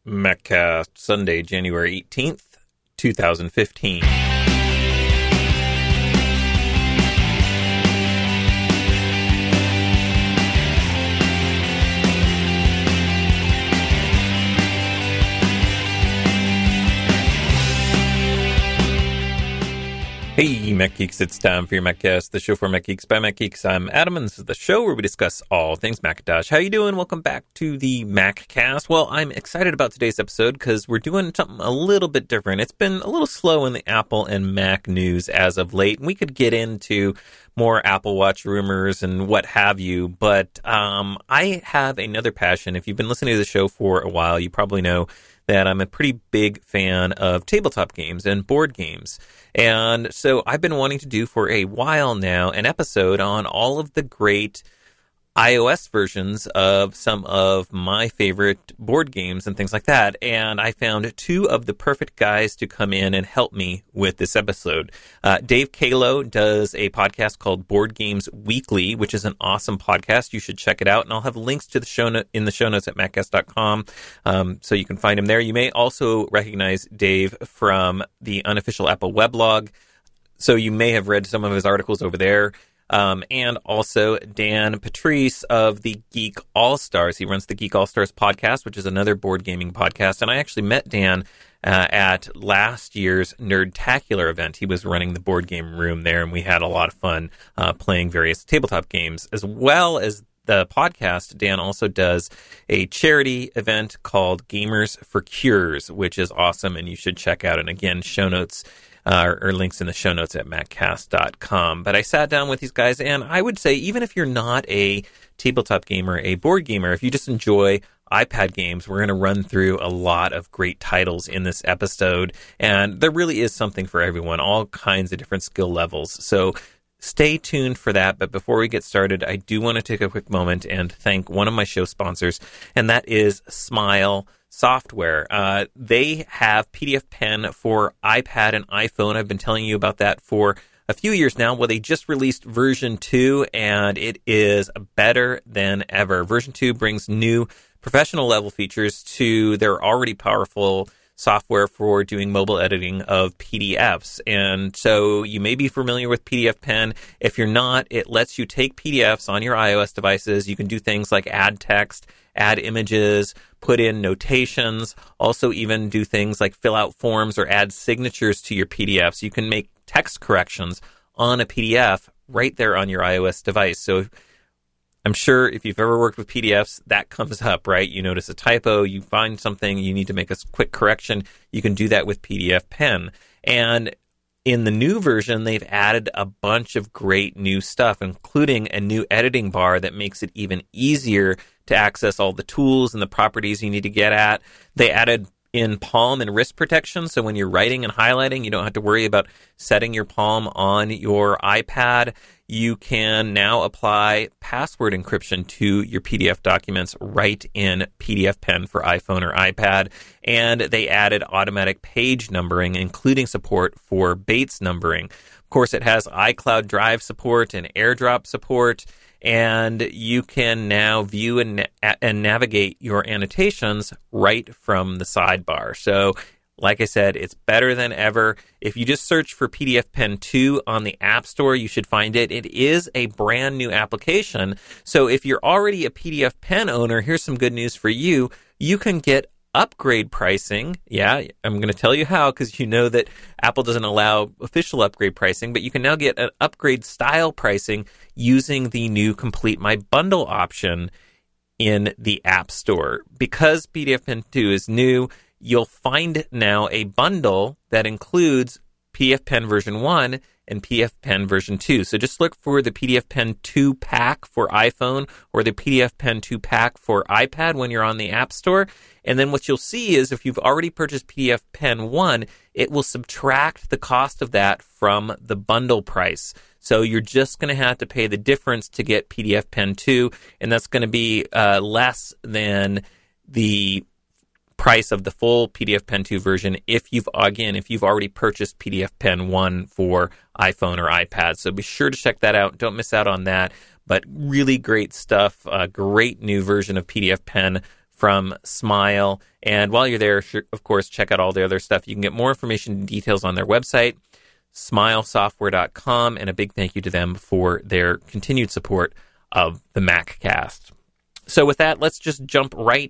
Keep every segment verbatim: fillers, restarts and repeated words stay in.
MacCast, Sunday, January eighteenth, twenty fifteen. Hey, Mac Geeks, it's time for your MacCast, the show for Mac Geeks by Mac Geeks. I'm Adam, and this is the show where we discuss all things Macintosh. How you doing? Welcome back to the MacCast. Well, I'm excited about today's episode because we're doing something a little bit different. It's been a little slow in the Apple and Mac news as of late, and we could get into more Apple Watch rumors and what have you, but um, I have another passion. If you've been listening to the show for a while, you probably know that I'm a pretty big fan of tabletop games and board games. And so I've been wanting to do for a while now an episode on all of the great iOS versions of some of my favorite board games and things like that. And I found two of the perfect guys to come in and help me with this episode. Uh, Dave Calo does a podcast called Board Games Weekly, which is an awesome podcast. You should check it out. And I'll have links to the show no- in the show notes at maccast dot com, um, so you can find him there. You may also recognize Dave from the unofficial Apple weblog, so you may have read some of his articles over there. Um, and also Dan Patrice of the Geek All-Stars. He runs the Geek All-Stars podcast, which is another board gaming podcast. And I actually met Dan uh, at last year's Nerdtacular event. He was running the board game room there, and we had a lot of fun uh, playing various tabletop games. As well as the podcast, Dan also does a charity event called Gamers for Cures, which is awesome, and you should check out. And again, show notes Uh, or, or links in the show notes at maccast dot com. But I sat down with these guys, and I would say even if you're not a tabletop gamer, a board gamer, if you just enjoy iPad games, we're going to run through a lot of great titles in this episode. And there really is something for everyone, all kinds of different skill levels. So stay tuned for that. But before we get started, I do want to take a quick moment and thank one of my show sponsors, and that is Smile Software. Uh, they have P D F Pen for iPad and iPhone. I've been telling you about that for a few years now. Well, they just released version two, and it is better than ever. Version two brings new professional level features to their already powerful software for doing mobile editing of P D Fs. And so you may be familiar with P D F Pen. If you're not, it lets you take P D Fs on your iOS devices. You can do things like add text, add images, put in notations, also even do things like fill out forms or add signatures to your P D Fs. You can make text corrections on a P D F right there on your iOS device. So I'm sure if you've ever worked with P D Fs, that comes up, right? You notice a typo, you find something, you need to make a quick correction. You can do that with P D F Pen. And in the new version, they've added a bunch of great new stuff, including a new editing bar that makes it even easier to access all the tools and the properties you need to get at. They added in palm and wrist protection, so when you're writing and highlighting, you don't have to worry about setting your palm on your iPad. You can now apply password encryption to your P D F documents right in P D F Pen for iPhone or iPad. And they added automatic page numbering, including support for Bates numbering. Of course, it has iCloud Drive support and AirDrop support, and you can now view and, na- and navigate your annotations right from the sidebar. So, like I said, it's better than ever. If you just search for P D F Pen two on the App Store, you should find it. It is a brand new application. So if you're already a P D F Pen owner, here's some good news for you. You can get upgrade pricing. Yeah, I'm going to tell you how, because you know that Apple doesn't allow official upgrade pricing, but you can now get an upgrade style pricing using the new Complete My Bundle option in the App Store. Because P D F Pen two is new, you'll find now a bundle that includes P D F Pen version one and P D F Pen version two. So just look for the P D F Pen two pack for iPhone or the P D F Pen two pack for iPad when you're on the App Store. And then what you'll see is if you've already purchased P D F Pen one, it will subtract the cost of that from the bundle price. So you're just going to have to pay the difference to get P D F Pen two, and that's going to be uh, less than the price of the full P D F Pen two version if you've, again, if you've already purchased P D F Pen one for iPhone or iPad. So be sure to check that out. Don't miss out on that. But really great stuff. A great new version of P D F Pen from Smile. And while you're there, of course, check out all the other stuff. You can get more information and details on their website, smile software dot com, and a big thank you to them for their continued support of the MacCast. So with that, let's just jump right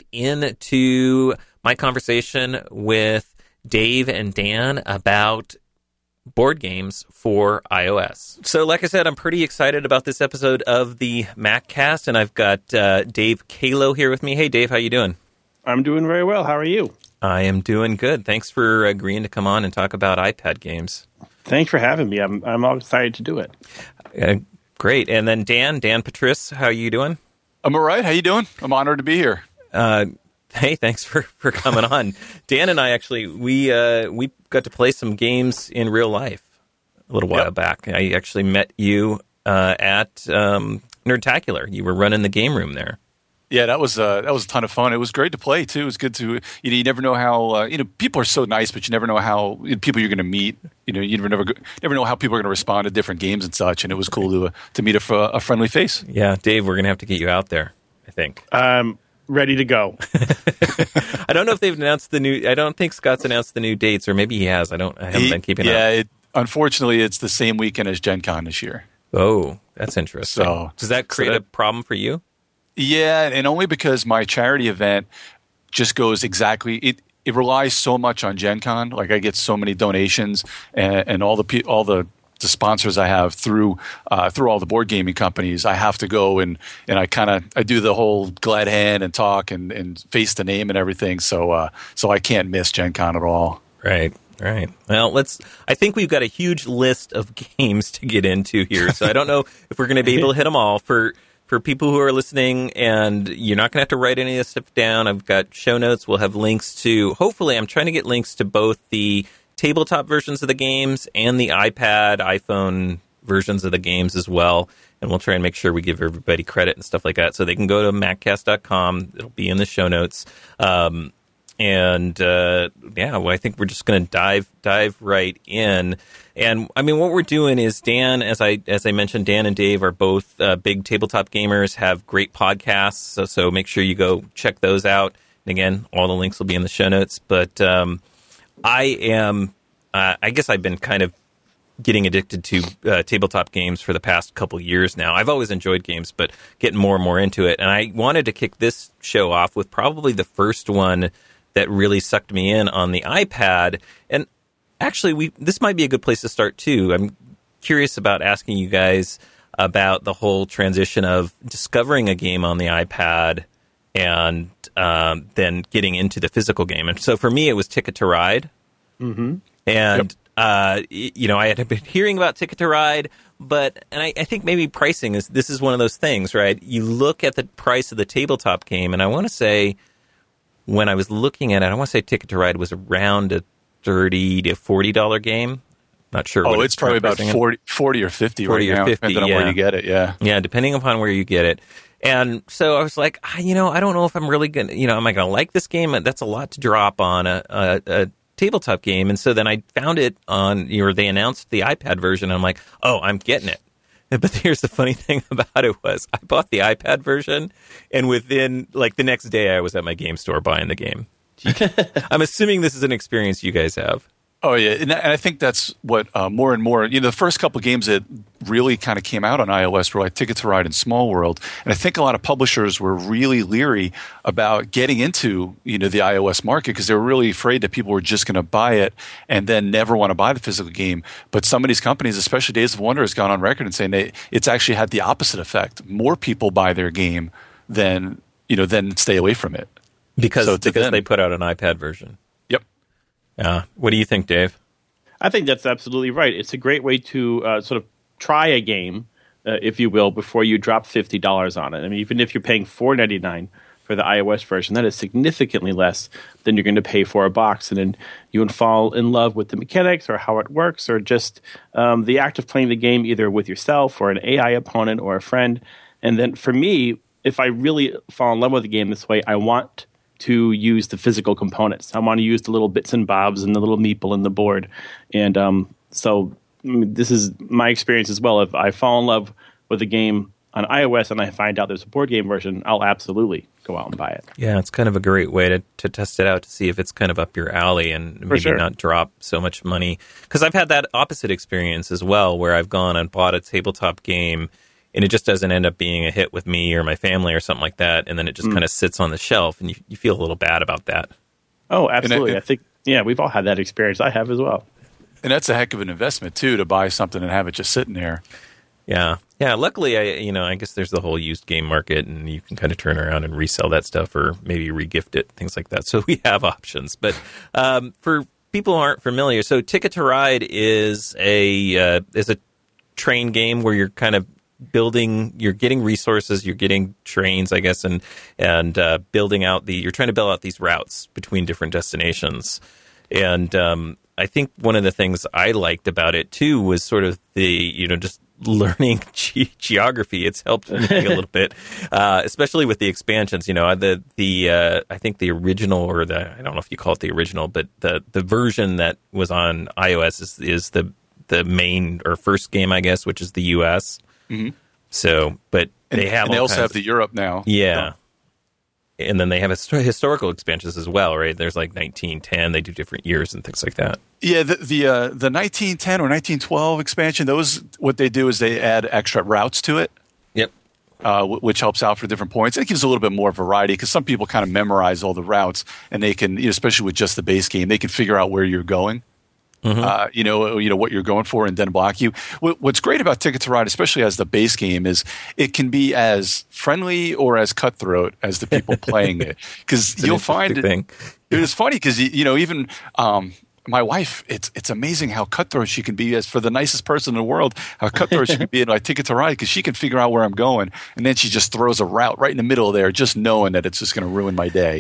into my conversation with Dave and Dan about board games for iOS. So like I said, I'm pretty excited about this episode of the MacCast, and I've got uh, Dave Calo here with me. Hey, Dave, how you doing? I'm doing very well. How are you? I am doing good. Thanks for agreeing to come on and talk about iPad games. Thanks for having me. I'm I'm all excited to do it. Uh, great. And then Dan, Dan Patrice, how you doing? I'm all right. How you doing? I'm honored to be here. Uh, hey, thanks for, for coming on. Dan and I actually, we uh, we got to play some games in real life a little while yep. back. I actually met you uh, at um, Nerdtacular. You were running the game room there. Yeah, that was uh, that was a ton of fun. It was great to play too. It was good to you know you never know how uh, you know people are so nice, but you never know how you know, people you're going to meet. You know you never never never know how people are going to respond to different games and such. And it was cool to uh, to meet a, a friendly face. Yeah, Dave, we're going to have to get you out there, I think. Um, ready to go. I don't know if they've announced the new. I don't think Scott's announced the new dates, or maybe he has. I don't. I haven't he, been keeping yeah, up. Yeah, it, unfortunately, it's the same weekend as Gen Con this year. Oh, that's interesting. So does that create so that, a problem for you? Yeah, and only because my charity event just goes exactly it. It relies so much on Gen Con. Like I get so many donations, and, and all the all the, the sponsors I have through uh, through all the board gaming companies. I have to go and and I kind of I do the whole glad hand and talk and, and face the name and everything. So uh, so I can't miss Gen Con at all. Right. Right. Well, let's. I think we've got a huge list of games to get into here, so I don't know if we're going to be able to hit them all. For For people who are listening, and you're not going to have to write any of this stuff down, I've got show notes. We'll have links to, hopefully, I'm trying to get links to both the tabletop versions of the games and the iPad, iPhone versions of the games as well. And we'll try and make sure we give everybody credit and stuff like that. So they can go to mac cast dot com. It'll be in the show notes. Um, and, uh, yeah, well, I think we're just going to dive dive right in. And I mean, what we're doing is Dan, as I as I mentioned, Dan and Dave are both uh, big tabletop gamers, have great podcasts. So, so make sure you go check those out. And again, all the links will be in the show notes. But um, I am, uh, I guess I've been kind of getting addicted to uh, tabletop games for the past couple years now. I've always enjoyed games, but getting more and more into it. And I wanted to kick this show off with probably the first one that really sucked me in on the iPad. And actually, we this might be a good place to start, too. I'm curious about asking you guys about the whole transition of discovering a game on the iPad and um, then getting into the physical game. And so for me, it was Ticket to Ride. Mm-hmm. And, yep. uh, you know, I had been hearing about Ticket to Ride, but and I, I think maybe pricing is this is one of those things, right? You look at the price of the tabletop game, and I want to say when I was looking at it, I want to say Ticket to Ride was around a thirty to forty dollars game. Not sure. Oh, what it's, it's probably about forty, forty or fifty forty right or now, fifty, depending yeah. on where you get it, yeah. Yeah, depending upon where you get it. And so I was like, ah, you know, I don't know if I'm really going to, you know, am I going to like this game? That's a lot to drop on a, a, a tabletop game. And so then I found it on, you know, they announced the iPad version. And I'm like, oh, I'm getting it. But here's the funny thing about it was I bought the iPad version, and within, like, the next day I was at my game store buying the game. I'm assuming this is an experience you guys have. Oh, yeah. And I think that's what uh, more and more, you know, the first couple of games that really kind of came out on iOS were like Ticket to Ride and Small World. And I think a lot of publishers were really leery about getting into, you know, the iOS market because they were really afraid that people were just going to buy it and then never want to buy the physical game. But some of these companies, especially Days of Wonder, has gone on record and saying they, it's actually had the opposite effect. More people buy their game than, you know, than stay away from it. Because, so because them, they put out an iPad version. Yep. Uh, what do you think, Dave? I think that's absolutely right. It's a great way to uh, sort of try a game, uh, if you will, before you drop fifty dollars on it. I mean, even if you're paying four ninety-nine for the iOS version, that is significantly less than you're going to pay for a box. And then you would fall in love with the mechanics or how it works or just um, the act of playing the game either with yourself or an A I opponent or a friend. And then for me, if I really fall in love with the game this way, I want to use the physical components. I want to use the little bits and bobs and the little meeple in the board. And um, so I mean, this is my experience as well. If I fall in love with a game on iOS and I find out there's a board game version, I'll absolutely go out and buy it. Yeah, it's kind of a great way to, to test it out to see if it's kind of up your alley and maybe sure. not drop so much money. Because I've had that opposite experience as well, where I've gone and bought a tabletop game and it just doesn't end up being a hit with me or my family or something like that, and then it just mm. kind of sits on the shelf, and you, you feel a little bad about that. Oh, absolutely. it, I think, yeah, we've all had that experience. I have as well. And that's a heck of an investment, too, to buy something and have it just sitting there. Yeah. Yeah, luckily, I you know, I guess there's the whole used game market, and you can kind of turn around and resell that stuff or maybe regift it, things like that. So we have options. But um, for people who aren't familiar, so Ticket to Ride is a uh, is a train game where you're kind of building, you're getting resources, you're getting trains, I guess, and and uh, building out the, you're trying to build out these routes between different destinations. And um, I think one of the things I liked about it too was sort of the, you know, just learning ge- geography. It's helped me a little bit, uh, especially with the expansions. You know, the the uh, I think the original, or the, I don't know if you call it the original, but the the version that was on iOS is is the the main or first game, I guess, which is the U S. Mm-hmm. So, but and, they have and they also have of, the Europe now. Yeah. And then they have hist- historical expansions as well, right? There's like nineteen ten. They do different years and things like that. Yeah, the the, uh, the nineteen ten or nineteen twelve expansion, those, what they do is they add extra routes to it. Yep. Uh, w- which helps out for different points. It gives a little bit more variety because some people kind of memorize all the routes, and they can, you know, especially with just the base game, they can figure out where you're going. Mm-hmm. Uh, you know, you know what you're going for, and then block you. What, what's great about Ticket to Ride, especially as the base game, is it can be as friendly or as cutthroat as the people playing it. Because you'll find it. It is funny because you know even. Um, My wife, it's it's amazing how cutthroat she can be. As for the nicest person in the world, how cutthroat she can be in like Ticket to Ride, because she can figure out where I'm going, and then she just throws a route right in the middle there, just knowing that it's just going to ruin my day.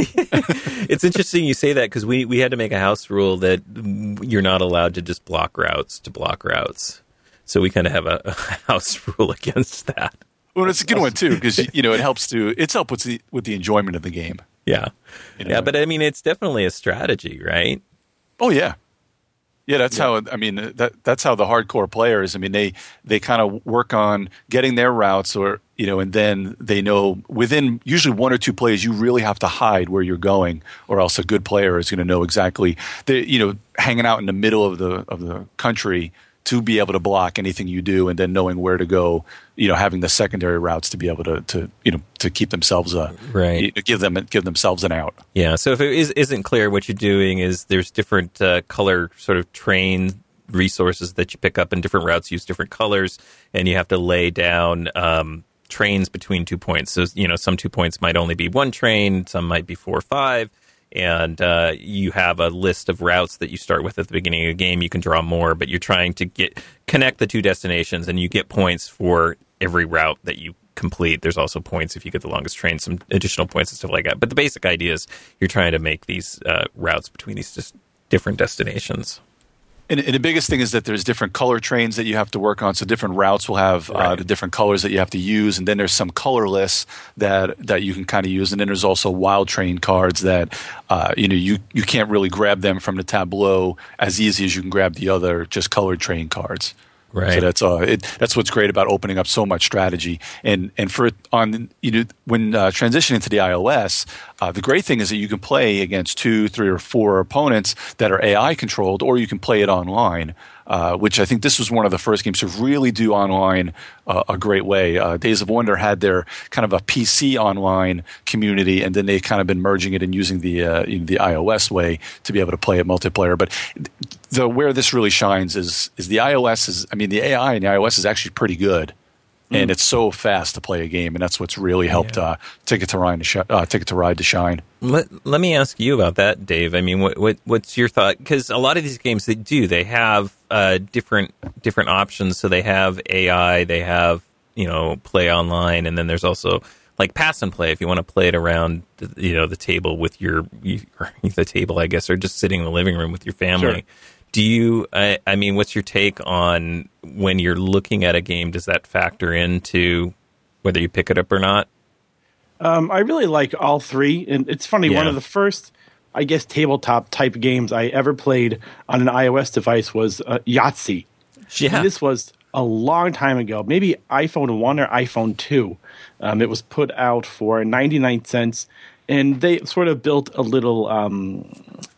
It's interesting you say that, because we, we had to make a house rule that you're not allowed to just block routes to block routes. So we kind of have a, a house rule against that. Well, it's a good one too, because you know it helps to it's help with the with the enjoyment of the game. Yeah, you know? Yeah, but I mean it's definitely a strategy, right? Oh yeah, yeah. That's yeah. how I mean that that's how the hardcore players. I mean they they kind of work on getting their routes, or you know, and then they know within usually one or two plays you really have to hide where you're going, or else a good player is going to know exactly. They you know hanging out in the middle of the of the country to be able to block anything you do, and then knowing where to go. You know, having the secondary routes to be able to, to you know to keep themselves uh right you know, give them give themselves an out. Yeah. So if it is, isn't clear, what you're doing is there's different uh, color sort of train resources that you pick up, and different routes use different colors, and you have to lay down um, trains between two points. So you know, some two points might only be one train, some might be four or five. And uh, you have a list of routes that you start with at the beginning of the game. You can draw more, but you're trying to get connect the two destinations, and you get points for every route that you complete. There's also points if you get the longest train, some additional points and stuff like that. But the basic idea is you're trying to make these uh, routes between these just different destinations. And, and the biggest thing is that there's different color trains that you have to work on. So different routes will have right. uh, the different colors that you have to use. And then there's some colorless that that you can kind of use. And then there's also wild train cards that uh, you know you, you can't really grab them from the tableau as easy as you can grab the other just colored train cards. Right. So that's uh, it, that's what's great about opening up so much strategy, and and for on you know when uh, transitioning to the iOS, uh, the great thing is that you can play against two, three, or four opponents that are A I controlled, or you can play it online. Uh, which I think this was one of the first games to really do online uh, a great way. Uh, Days of Wonder had their kind of a P C online community, and then they kind of been merging it and using the uh, the iOS way to be able to play it multiplayer. But the where this really shines is is the iOS is I mean the A I in the iOS is actually pretty good. And mm. it's so fast to play a game, and that's what's really helped yeah. uh, Ticket to Ride to sh- uh, Ticket to Ride to shine. Let Let me ask you about that, Dave. I mean, what, what what's your thought? Because a lot of these games, they do they have uh, different different options. So they have A I, they have you know play online, and then there's also like pass and play if you want to play it around the, you know the table with your you, or the table, I guess, or just sitting in the living room with your family. Sure. Do you, I, I mean, what's your take on when you're looking at a game, does that factor into whether you pick it up or not? Um, I really like all three. And it's funny, yeah. one of the first, I guess, tabletop type games I ever played on an iOS device was uh, Yahtzee. Yeah. And this was a long time ago, maybe iPhone one or iPhone two. Um, it was put out for ninety-nine cents, and they sort of built a little, um,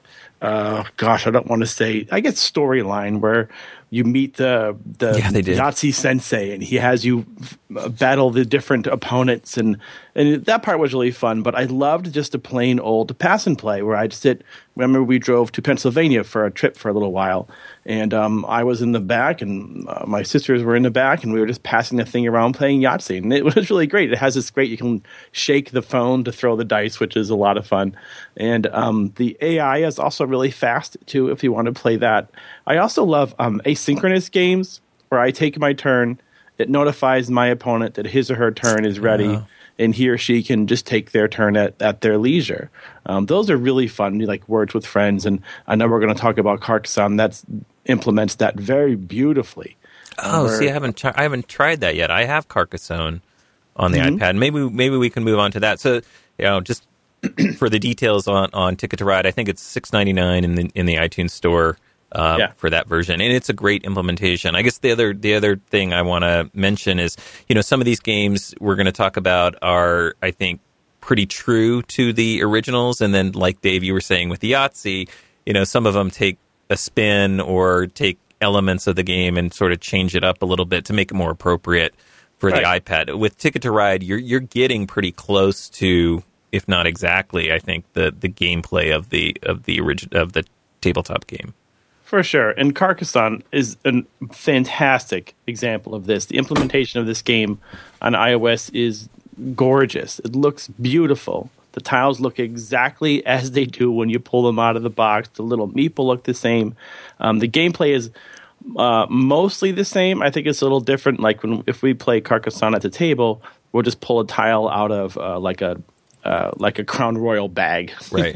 uh, gosh, I don't want to say, I guess storyline where you meet the the yeah, they did. Yahtzee sensei, and he has you f- battle the different opponents, and and that part was really fun. But I loved just a plain old pass and play where I'd sit. Remember, we drove to Pennsylvania for a trip for a little while, and um, I was in the back, and uh, my sisters were in the back, and we were just passing the thing around playing Yahtzee, and it was really great. It has this great, you can shake the phone to throw the dice, which is a lot of fun, and um, the A I is also really fast too if you want to play that. I also love um, asynchronous games where I take my turn, it notifies my opponent that his or her turn is ready. Uh-huh. And he or she can just take their turn at, at their leisure. Um, those are really fun, like Words with Friends. And I know we're going to talk about Carcassonne. That implements that very beautifully. Oh, Where, see, I haven't tri- I haven't tried that yet. I have Carcassonne on the mm-hmm. iPad. Maybe maybe we can move on to that. So, you know, just for the details on, on Ticket to Ride, I think it's six ninety-nine in the in the iTunes store. Uh, yeah. For that version, and it's a great implementation. I guess the other the other thing I want to mention is, you know, some of these games we're going to talk about are, I think, pretty true to the originals, and then, like Dave, you were saying with the Yahtzee, you know, some of them take a spin or take elements of the game and sort of change it up a little bit to make it more appropriate for right. the iPad. With Ticket to Ride, you're you're getting pretty close to, if not exactly, I think the the gameplay of the of the origin of the tabletop game. For sure. And Carcassonne is a fantastic example of this. The implementation of this game on iOS is gorgeous. It looks beautiful. The tiles look exactly as they do when you pull them out of the box. The little meeple look the same. Um, the gameplay is uh, mostly the same. I think it's a little different. Like when if we play Carcassonne at the table, we'll just pull a tile out of uh, like a Uh, like a Crown Royal bag. Right.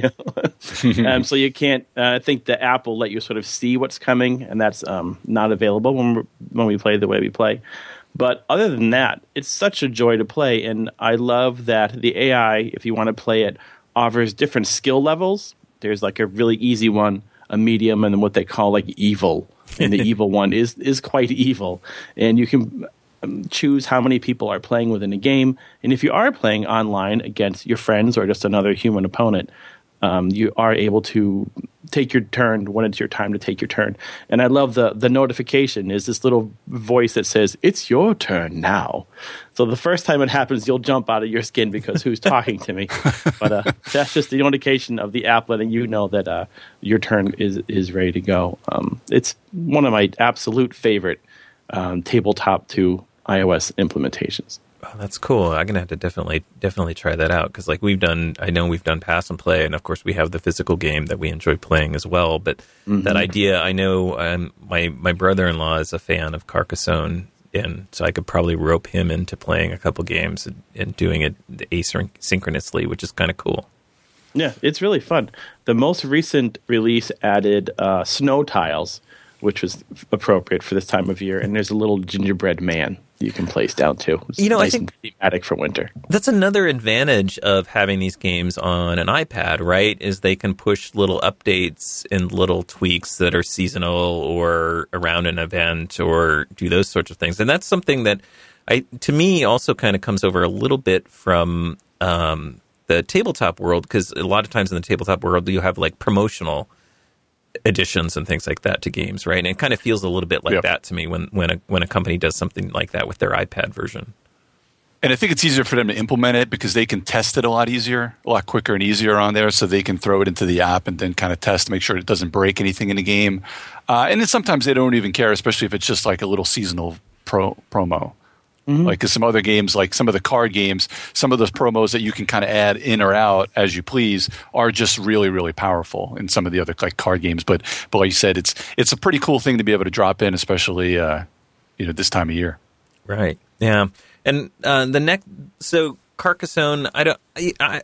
um, so you can't, uh, I think the app will let you sort of see what's coming, and that's um, not available when, we're, when we play the way we play. But other than that, it's such a joy to play, and I love that the A I, if you want to play it, offers different skill levels. There's like a really easy one, a medium, and then what they call like evil. And the evil one is is quite evil. And you can choose how many people are playing within a game. And if you are playing online against your friends or just another human opponent, um, you are able to take your turn when it's your time to take your turn. And I love the the notification is this little voice that says, it's your turn now. So the first time it happens, you'll jump out of your skin because who's talking to me? But uh, that's just the indication of the app letting you know that uh, your turn is, is ready to go. Um, it's one of my absolute favorite um, tabletop to iOS implementations. Oh, that's cool. I'm gonna have to definitely definitely try that out because, like, we've done. I know we've done pass and play, and of course we have the physical game that we enjoy playing as well. But mm-hmm. that idea, I know um, my my brother-in-law is a fan of Carcassonne, and so I could probably rope him into playing a couple games and, and doing it asynchronously, which is kind of cool. Yeah, it's really fun. The most recent release added uh, snow tiles, which was appropriate for this time of year, and there's a little gingerbread man you can place down too. It's you know, nice I think and thematic for winter. That's another advantage of having these games on an iPad, right? Is they can push little updates and little tweaks that are seasonal or around an event or do those sorts of things. And that's something that I, to me, also kind of comes over a little bit from um, the tabletop world, because a lot of times in the tabletop world you have like promotional additions and things like that to games, right? And it kind of feels a little bit like yep. that to me when when a when a company does something like that with their iPad version. And I think it's easier for them to implement it because they can test it a lot easier, a lot quicker and easier on there, so they can throw it into the app and then kind of test to make sure it doesn't break anything in the game. Uh, and then sometimes they don't even care, especially if it's just like a little seasonal pro promo. Mm-hmm. Like, because some other games, like some of the card games, some of those promos that you can kind of add in or out as you please are just really, really powerful in some of the other like card games. But, but like you said, it's it's a pretty cool thing to be able to drop in, especially uh, you know this time of year. Right. Yeah. And uh, the next, so Carcassonne, I don't, I, I,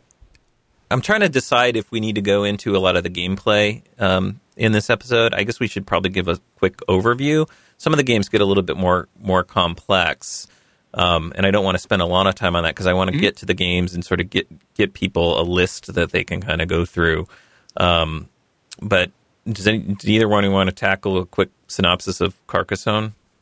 I'm trying to decide if we need to go into a lot of the gameplay um, in this episode. I guess we should probably give a quick overview. Some of the games get a little bit more more complex. Um, and I don't want to spend a lot of time on that because I want to mm-hmm. get to the games and sort of get, get people a list that they can kind of go through. Um, but does, any, does either one want to tackle a quick synopsis of Carcassonne?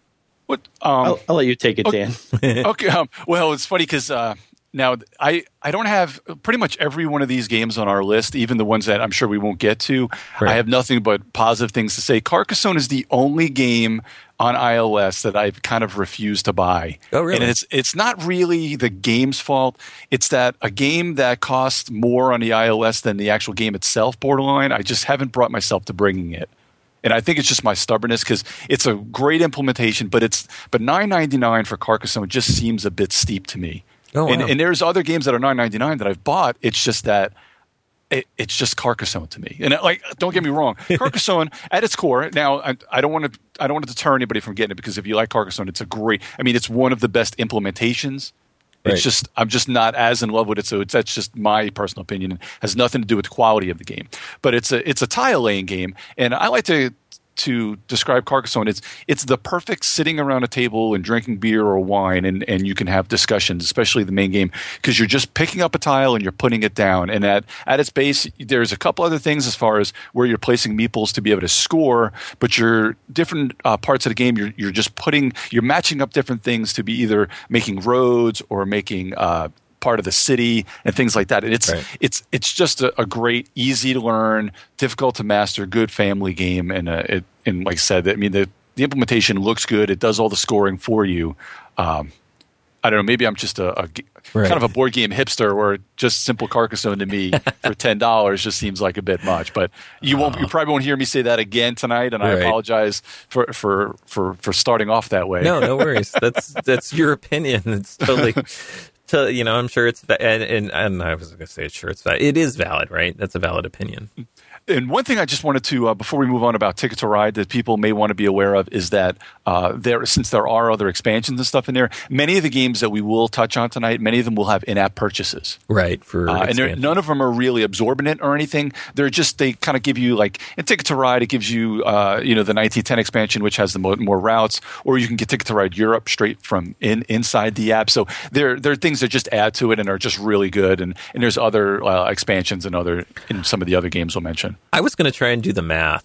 What? Um, I'll, I'll let you take it, okay, Dan. okay. Um, well, it's funny because uh, now I, I don't have pretty much every one of these games on our list, even the ones that I'm sure we won't get to. Right. I have nothing but positive things to say. Carcassonne is the only game on iOS that I've kind of refused to buy. Oh, really? And it's it's not really the game's fault. It's that a game that costs more on the iOS than the actual game itself, borderline, I just haven't brought myself to bringing it. And I think it's just my stubbornness because it's a great implementation, but it's but nine ninety-nine for Carcassonne just seems a bit steep to me. Oh, wow. and, and there's other games that are nine ninety-nine that I've bought. It's just that it, it's just Carcassonne to me. And like, don't get me wrong, Carcassonne at its core. Now, I, I don't want to I don't want to deter anybody from getting it because if you like Carcassonne, it's a great. I mean, it's one of the best implementations. It's Right. just I'm just not as in love with it, so it's, that's just my personal opinion. It has nothing to do with the quality of the game. But it's a it's a tile laying game, and I like to to describe Carcassonne. It's it's the perfect sitting around a table and drinking beer or wine, and, and you can have discussions, especially the main game, because you're just picking up a tile and you're putting it down. And at at its base, there's a couple other things as far as where you're placing meeples to be able to score, but you're different uh, parts of the game. You're you're just putting you're matching up different things to be either making roads or making uh, part of the city and things like that. And it's Right. it's it's just a, a great, easy to learn, difficult to master, good family game. And uh, it and like I said, I mean the the implementation looks good. It does all the scoring for you. Um, I don't know. Maybe I'm just a, a Right. kind of a board game hipster, where just simple Carcassonne to me for ten dollars just seems like a bit much. But you won't. You probably won't hear me say that again tonight, and I Right. apologize for, for for for starting off that way. No, no worries. That's that's your opinion. It's totally, to, you know, I'm sure it's va- and, and and I was going to say it's sure it's valid. It is valid, right? That's a valid opinion. And one thing I just wanted to, uh, before we move on about Ticket to Ride, that people may want to be aware of is that uh, there, since there are other expansions and stuff in there, many of the games that we will touch on tonight, many of them will have in-app purchases. Right. For Uh, and they're- expansion. none of them are really absorbent or anything. They're just, they kind of give you like, in Ticket to Ride, it gives you, uh, you know, the nineteen ten expansion, which has the mo- more routes, or you can get Ticket to Ride Europe straight from in inside the app. So there, there are things that just add to it and are just really good. And, and there's other uh, expansions and other, in some of the other games we'll mention. I was going to try and do the math,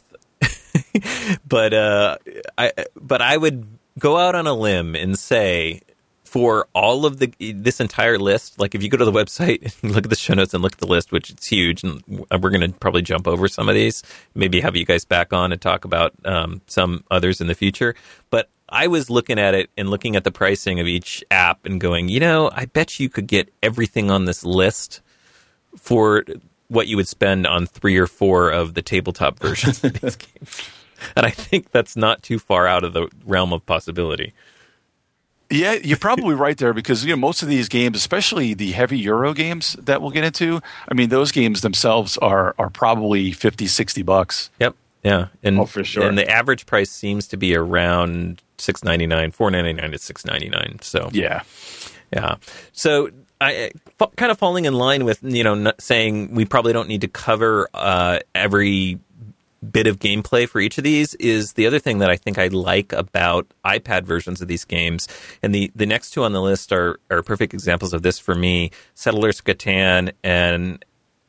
but uh, I but I would go out on a limb and say for all of the this entire list, like if you go to the website and look at the show notes and look at the list, which it's huge, and we're going to probably jump over some of these, maybe have you guys back on and talk about um, some others in the future. But I was looking at it and looking at the pricing of each app and going, you know, I bet you could get everything on this list for what you would spend on three or four of the tabletop versions of these games. And I think that's not too far out of the realm of possibility. Yeah, you're probably right there because you know most of these games, especially the heavy Euro games that we'll get into, I mean those games themselves are are probably fifty, sixty bucks. Yep. Yeah. And, Oh, for sure. And the average price seems to be around six ninety-nine, four ninety-nine to six ninety-nine. So Yeah. yeah. So I f- kind of falling in line with, you know, not saying we probably don't need to cover uh, every bit of gameplay for each of these is the other thing that I think I like about iPad versions of these games. And the, the next two on the list are, are perfect examples of this for me. Settlers Catan and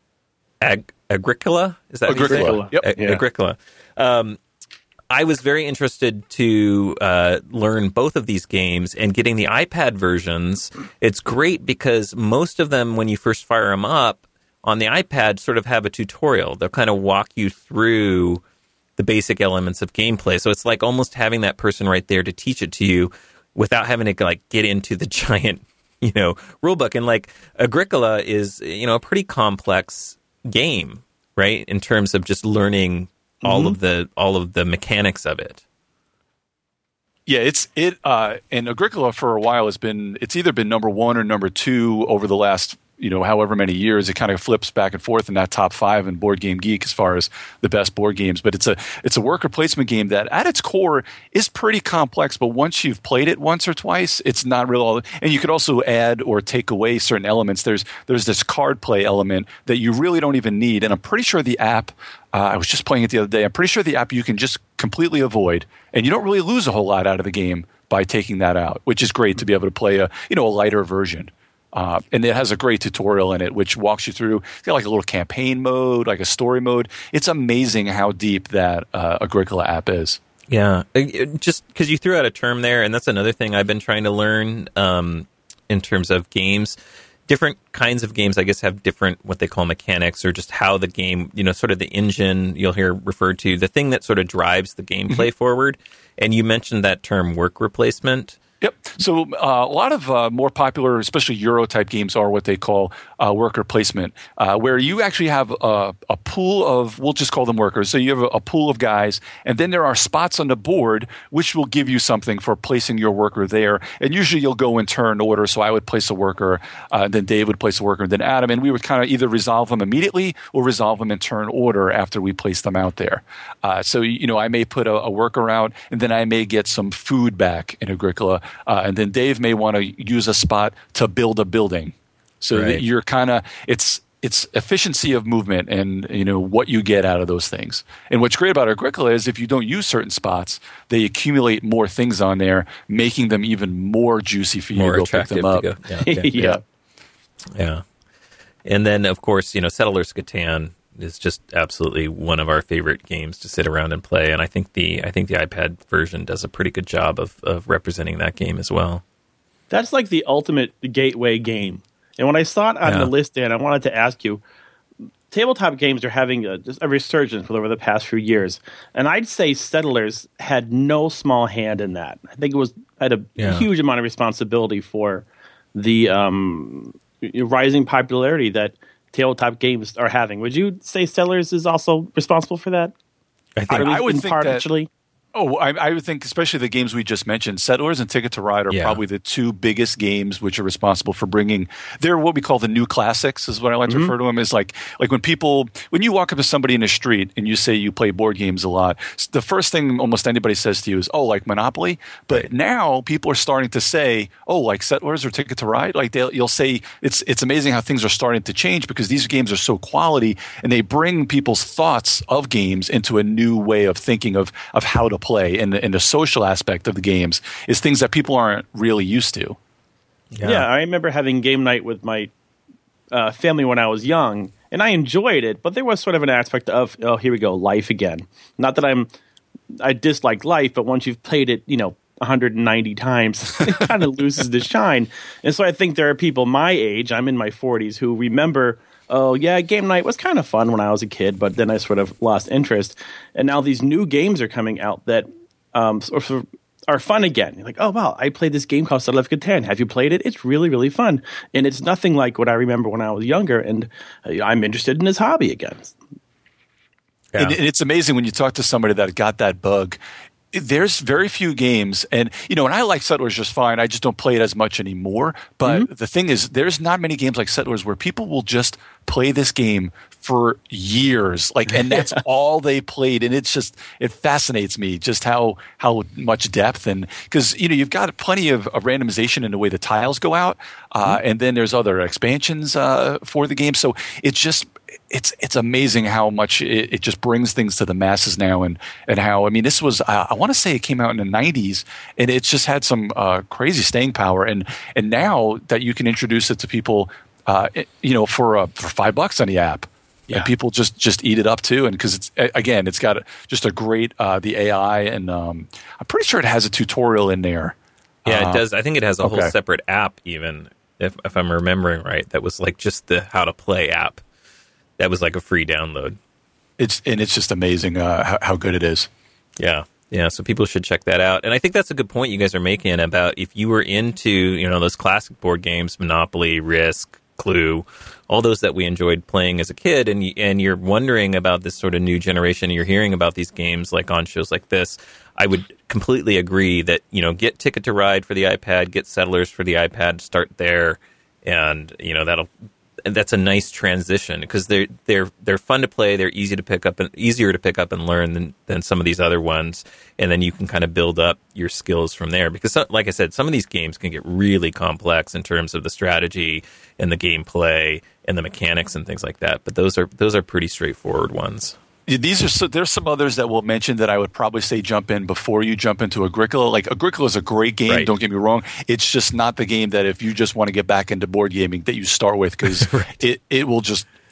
Ag- Agricola? Is that Agricola. How you say it? Yep. A- Yeah. Agricola. Um, I was very interested to uh, learn both of these games, and getting the iPad versions, it's great because most of them, when you first fire them up on the iPad, sort of have a tutorial. They'll kind of walk you through the basic elements of gameplay. So it's like almost having that person right there to teach it to you without having to like get into the giant, you know, rule book. And like Agricola is, you know, a pretty complex game, right? In terms of just learning all Mm-hmm. of the all of the mechanics of it. Yeah, it's it uh, and Agricola for a while has been it's either been number one or number two over the last you know however many years. It kind of flips back and forth in that top five in Board Game Geek as far as the best board games. But it's a it's a worker placement game that at its core is pretty complex. But once you've played it once or twice, it's not real. All, and you could also add or take away certain elements. There's there's this card play element that you really don't even need. And I'm pretty sure the app. Uh, I was just playing it the other day. I'm pretty sure the app you can just completely avoid, and you don't really lose a whole lot out of the game by taking that out, which is great to be able to play a you know a lighter version. Uh, and it has a great tutorial in it, which walks you through. It's got like a little campaign mode, like a story mode. It's amazing how deep that uh, Agricola app is. Yeah, just because you threw out a term there, and that's another thing I've been trying to learn um, in terms of games. Different kinds of games, I guess, have different what they call mechanics, or just how the game, you know, sort of the engine you'll hear referred to, the thing that sort of drives the gameplay mm-hmm. forward. And you mentioned that term, work replacement. Yep. So uh, a lot of uh, more popular, especially Euro-type games, are what they call uh, worker placement, uh, where you actually have a, a pool of, we'll just call them workers. So you have a, a pool of guys, and then there are spots on the board which will give you something for placing your worker there. And usually you'll go in turn order. So I would place a worker, uh, then Dave would place a worker, then Adam, and we would kind of either resolve them immediately or resolve them in turn order after we place them out there. Uh, so, you know, I may put a, a worker out, and then I may get some food back in Agricola. Uh, and then Dave may want to use a spot to build a building. So right. that you're kind of it's it's efficiency of movement and you know what you get out of those things. And what's great about Agricola is if you don't use certain spots, they accumulate more things on there, making them even more juicy for you more to go pick them up. Go. Yeah, okay. yeah. yeah. And then of course, you know, Settlers Catan is just absolutely one of our favorite games to sit around and play, and I think the I think the iPad version does a pretty good job of, of representing that game as well. That's like the ultimate gateway game. And when I saw it on yeah. the list, Dan, I wanted to ask you, tabletop games are having a, just a resurgence over the past few years, and I'd say Settlers had no small hand in that. I think it was had a yeah. huge amount of responsibility for the um, rising popularity that tabletop games are having. Would you say Settlers is also responsible for that? I think I would think part, that. Actually? Oh, I, I would think, especially the games we just mentioned, Settlers and Ticket to Ride are yeah. probably the two biggest games which are responsible for bringing. They're what we call the new classics, is what I like to mm-hmm. refer to them. Is like like when people when you walk up to somebody in the street and you say you play board games a lot, the first thing almost anybody says to you is, "Oh, like Monopoly." But right. now people are starting to say, "Oh, like Settlers or Ticket to Ride." Like they'll you'll say it's it's amazing how things are starting to change because these games are so quality and they bring people's thoughts of games into a new way of thinking of of how to play and the, and the social aspect of the games is things that people aren't really used to. Yeah, yeah I remember having game night with my uh, family when I was young, and I enjoyed it, but there was sort of an aspect of, oh, here we go, life again. Not that I'm, I dislike life, but once you've played it, you know, one hundred ninety times, it kind of loses the shine. And so I think there are people my age, I'm in my forties, who remember, oh, yeah, game night was kind of fun when I was a kid, but then I sort of lost interest. And now these new games are coming out that Um, sort of are fun again. You're like, oh, wow, I played this game called Settlers of Catan. Have you played it? It's really, really fun. And it's nothing like what I remember when I was younger, and uh, I'm interested in this hobby again. Yeah. And, and it's amazing when you talk to somebody that got that bug. There's very few games, and you know, and I like Settlers just fine. I just don't play it as much anymore. But mm-hmm. the thing is, there's not many games like Settlers where people will just play this game for years, like, and that's all they played. And it's just, it fascinates me just how how much depth, and because you know you've got plenty of, of randomization in the way the tiles go out, uh, mm-hmm. and then there's other expansions uh, for the game. So it's just. It's it's amazing how much it, it just brings things to the masses now, and, and how I mean this was uh, I want to say it came out in the nineties, and it's just had some uh, crazy staying power, and and now that you can introduce it to people, uh, it, you know, for uh, for five bucks on the app, yeah. and people just, just eat it up too, and because it's again it's got just a great uh, the A I, and um, I'm pretty sure it has a tutorial in there. Yeah, uh, it does. I think it has a okay. whole separate app, even if if I'm remembering right, that was like just the how to play app. That was like a free download. It's and it's just amazing uh, how, how good it is. Yeah, yeah. So people should check that out. And I think that's a good point you guys are making about if you were into you know those classic board games, Monopoly, Risk, Clue, all those that we enjoyed playing as a kid, and you, and you're wondering about this sort of new generation. And you're hearing about these games like on shows like this. I would completely agree that you know get Ticket to Ride for the iPad, get Settlers for the iPad, start there, and you know that'll. And that's a nice transition because they're they're they're fun to play. They're easy to pick up and easier to pick up and learn than, than some of these other ones. And then you can kind of build up your skills from there. Because, like I said, some of these games can get really complex in terms of the strategy and the gameplay and the mechanics and things like that. But those are those are pretty straightforward ones. These are so, there's some others that we'll mention that I would probably say jump in before you jump into Agricola. Like Agricola is a great game. Right. Don't get me wrong. It's just not the game that if you just want to get back into board gaming that you start with because right. it, it will just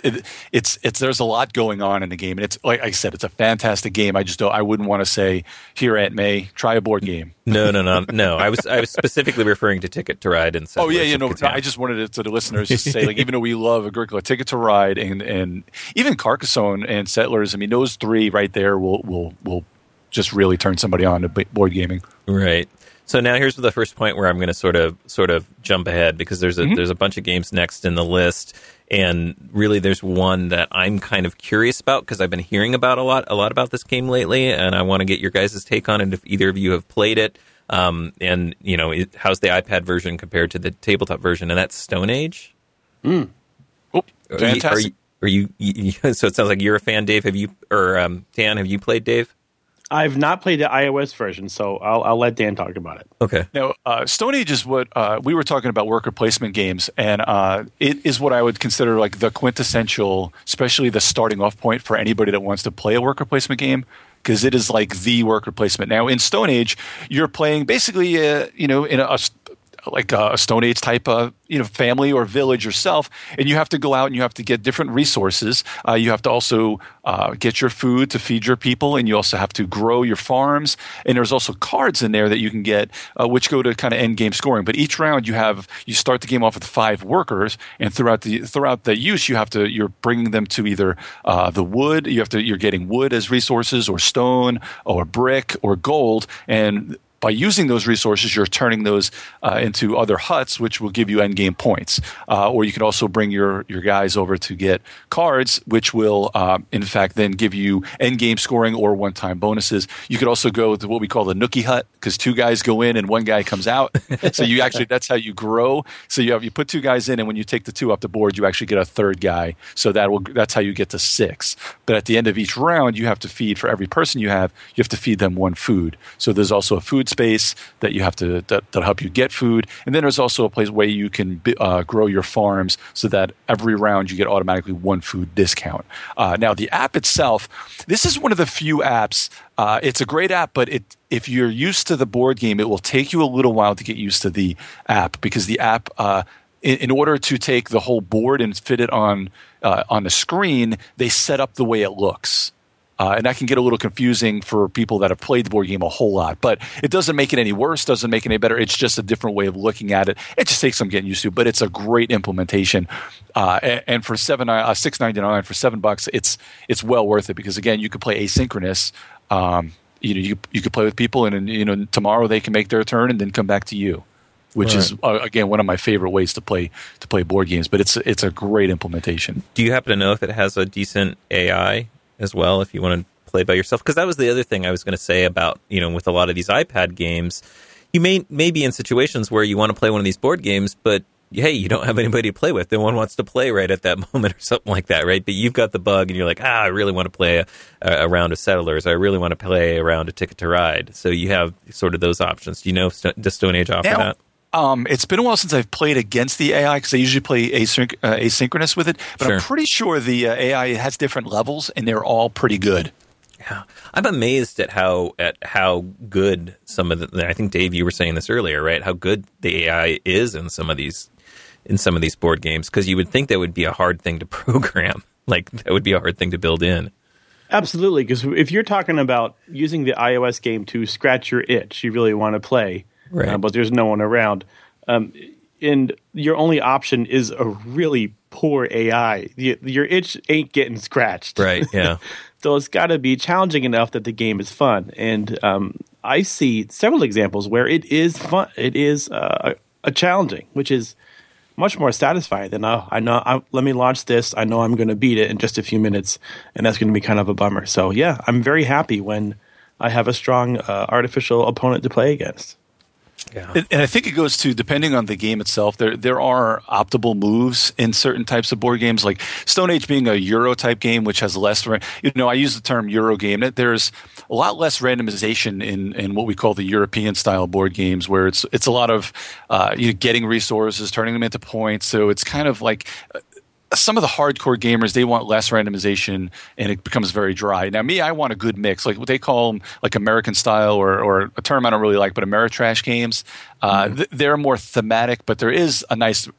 it, it's it's there's a lot going on in the game, and it's like I said, it's a fantastic game. I just don't, I wouldn't want to say here, Aunt May, try a board game. No, no, no, no. I was I was specifically referring to Ticket to Ride and Settlers Oh yeah, you of know, Catan. I just wanted it to the listeners just to say, like, even though we love Agricola, Ticket to Ride, and and even Carcassonne and Settlers, I mean, those three right there will will will just really turn somebody on to board gaming. Right. So now here's the first point where I'm going to sort of sort of jump ahead, because there's a Mm-hmm. there's a bunch of games next in the list, and really there's one that I'm kind of curious about because I've been hearing about a lot a lot about this game lately, and I want to get your guys' take on it if either of you have played it. Um, and you know, it, how's the iPad version compared to the tabletop version? And that's Stone Age. Mm. Oh, fantastic! Are you, are you, you, you? So it sounds like you're a fan, Dave. Have you or um, Dan? Have you played, Dave? I've not played the iOS version, so I'll, I'll let Dan talk about it. Okay. Now, uh, Stone Age is what uh, we were talking about, worker placement games, and uh, it is what I would consider like the quintessential, especially the starting off point for anybody that wants to play a worker placement game, because it is like the worker placement. Now, in Stone Age, you're playing basically, uh, you know, in a, a like a Stone Age type of you know family or village yourself, and you have to go out and you have to get different resources. Uh, you have to also uh, get your food to feed your people, and you also have to grow your farms. And there's also cards in there that you can get, uh, which go to kind of end game scoring. But each round you have you start the game off with five workers, and throughout the throughout the use you have to you're bringing them to either uh, the wood. You have to you're getting wood as resources, or stone, or brick, or gold, and by using those resources, you're turning those uh, into other huts, which will give you endgame points. Uh, or you can also bring your, your guys over to get cards, which will, uh, in fact, then give you endgame scoring or one-time bonuses. You could also go to what we call the Nookie Hut, because two guys go in and one guy comes out. So you actually that's how you grow. So you have you put two guys in, and when you take the two off the board, you actually get a third guy. So that will that's how you get to six. But at the end of each round, you have to feed for every person you have. You have to feed them one food. So there's also a food space that you have to that, that'll help you get food, and then there's also a place where you can uh, grow your farms, so that every round you get automatically one food discount. Uh, now the app itself, this is one of the few apps. Uh, it's a great app, but it if you're used to the board game, it will take you a little while to get used to the app, because the app, uh, in, in order to take the whole board and fit it on uh, on the screen, they set up the way it looks. Uh, and that can get a little confusing for people that have played the board game a whole lot. But it doesn't make it any worse, doesn't make it any better. It's just a different way of looking at it. It just takes some getting used to, but it's a great implementation. Uh, and, and for seven, uh, six ninety-nine for seven bucks, it's it's well worth it, because again, you could play asynchronous. Um, you know, you you could play with people, and, and you know tomorrow they can make their turn and then come back to you, which right. is uh, again one of my favorite ways to play to play board games. But it's it's a great implementation. Do you happen to know if it has a decent A I as well, if you want to play by yourself? Because that was the other thing I was going to say about, you know, with a lot of these iPad games, you may, may be in situations where you want to play one of these board games, but hey, you don't have anybody to play with. No one wants to play right at that moment or something like that, right? But you've got the bug and you're like, ah, I really want to play a, a round of Settlers. I really want to play a round of Ticket to Ride. So you have sort of those options. Do you know, does Stone Age offer Now, that? Um, it's been a while since I've played against the A I, because I usually play asynch- uh, asynchronous with it. But Sure. I'm pretty sure the uh, A I has different levels, and they're all pretty good. Yeah, I'm amazed at how at how good some of the. I think Dave, you were saying this earlier, right? How good the A I is in some of these in some of these board games, because you would think that would be a hard thing to program, like that would be a hard thing to build in. Absolutely, because if you're talking about using the iOS game to scratch your itch, you really want to play, right. uh, but there's no one around, um, and your only option is a really poor A I. Y- your itch ain't getting scratched, Right? Yeah. So it's got to be challenging enough that the game is fun. And um, I see several examples where it is fun. It is uh, a, a challenging, which is much more satisfying than, oh, I know, I, let me launch this. I know I'm going to beat it in just a few minutes, and that's going to be kind of a bummer. So, yeah, I'm very happy when I have a strong uh, artificial opponent to play against. Yeah. And, and I think it goes to, depending on the game itself, there there are optimal moves in certain types of board games, like Stone Age being a Euro type game, which has less, you know, I use the term Euro game. There's a lot less randomization in, in what we call the European style board games, where it's it's a lot of uh, you know, getting resources, turning them into points. So it's kind of like uh, some of the hardcore gamers, they want less randomization, and it becomes very dry. Now, me, I want a good mix, like what they call them, like American style, or, or a term I don't really like, but Ameritrash games. Uh, mm-hmm. th- they're more thematic, but there is a nice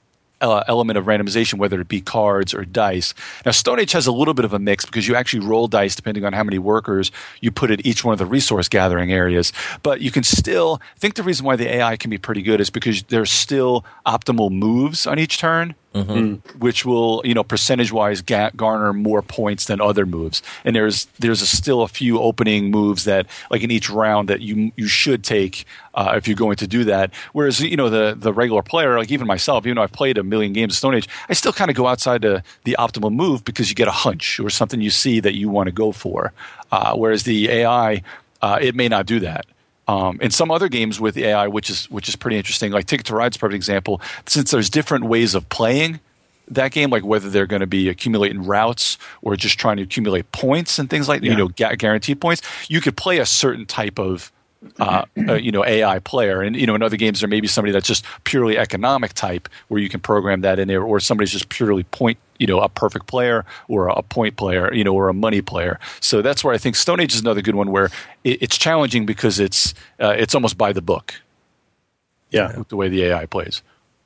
uh, element of randomization, whether it be cards or dice. Now, Stone Age has a little bit of a mix because you actually roll dice depending on how many workers you put at each one of the resource gathering areas. But you can still – I think the reason why the A I can be pretty good is because there's still optimal moves on each turn. Mm-hmm. Which will, you know, percentage-wise ga- garner more points than other moves. And there's there's a still a few opening moves that, like in each round, that you you should take uh, if you're going to do that. Whereas, you know, the the regular player, like even myself, even though I've played a million games of Stone Age, I still kind of go outside the, the optimal move because you get a hunch or something you see that you want to go for. Uh, whereas the A I, uh, it may not do that. Um, and some other games with A I, which is which is pretty interesting, like Ticket to Ride is a perfect example. Since there's different ways of playing that game, like whether they're going to be accumulating routes or just trying to accumulate points and things like yeah. you know gu- guaranteed points, you could play a certain type of uh, uh, you know A I player. And you know in other games there may be somebody that's just purely economic type where you can program that in there, or somebody's just purely point. You know, a perfect player or a point player, you know, or a money player. So that's where I think Stone Age is another good one where it, it's challenging because it's uh, it's almost by the book. Yeah, with the way the A I plays.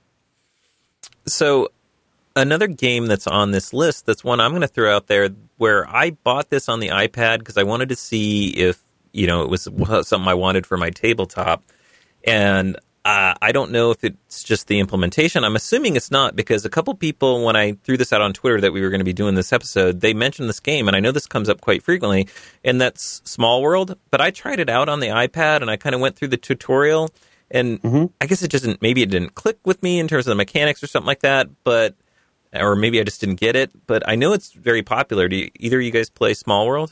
So another game that's on this list, that's one I'm going to throw out there, where I bought this on the iPad because I wanted to see if you know it was something I wanted for my tabletop, and. Uh, I don't know if it's just the implementation. I'm assuming it's not, because a couple people, when I threw this out on Twitter that we were going to be doing this episode, they mentioned this game, and I know this comes up quite frequently, and that's Small World. But I tried it out on the iPad, and I kind of went through the tutorial, and mm-hmm. I guess it just didn't, maybe it didn't click with me in terms of the mechanics or something like that, but or maybe I just didn't get it. But I know it's very popular. Do you, either of you guys play Small World?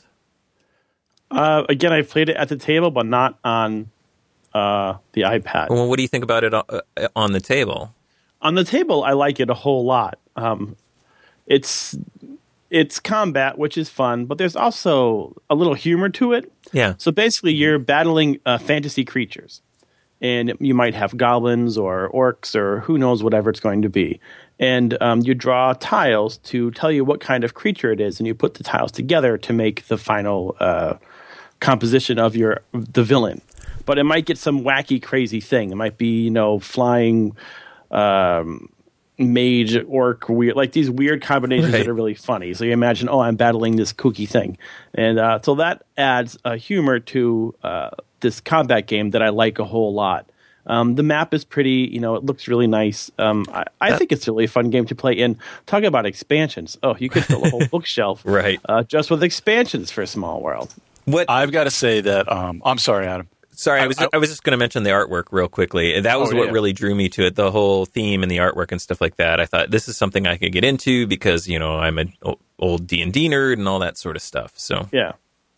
Uh, again, I played it at the table, but not on... Uh, the iPad. Well, what do you think about it on the table? On the table, I like it a whole lot. Um, it's it's combat, which is fun, but there's also a little humor to it. Yeah. So basically, you're battling uh, fantasy creatures, and you might have goblins or orcs or who knows whatever it's going to be. And um, you draw tiles to tell you what kind of creature it is, and you put the tiles together to make the final uh, composition of your the villain. But it might get some wacky, crazy thing. It might be, you know, flying um, mage, orc, weird, like these weird combinations right. that are really funny. So you imagine, oh, I'm battling this kooky thing. And uh, so that adds a humor to uh, this combat game that I like a whole lot. Um, the map is pretty, you know, it looks really nice. Um, I, I uh, think it's a really fun game to play. And talk about expansions. Oh, you could fill a whole bookshelf right. uh, just with expansions for Small World. What I've got to say that, um, I'm sorry, Adam. Sorry, I was I, I was just going to mention the artwork real quickly. That was oh, what yeah. really drew me to it, the whole theme and the artwork and stuff like that. I thought this is something I could get into because, you know, I'm an old D and D nerd and all that sort of stuff. So yeah.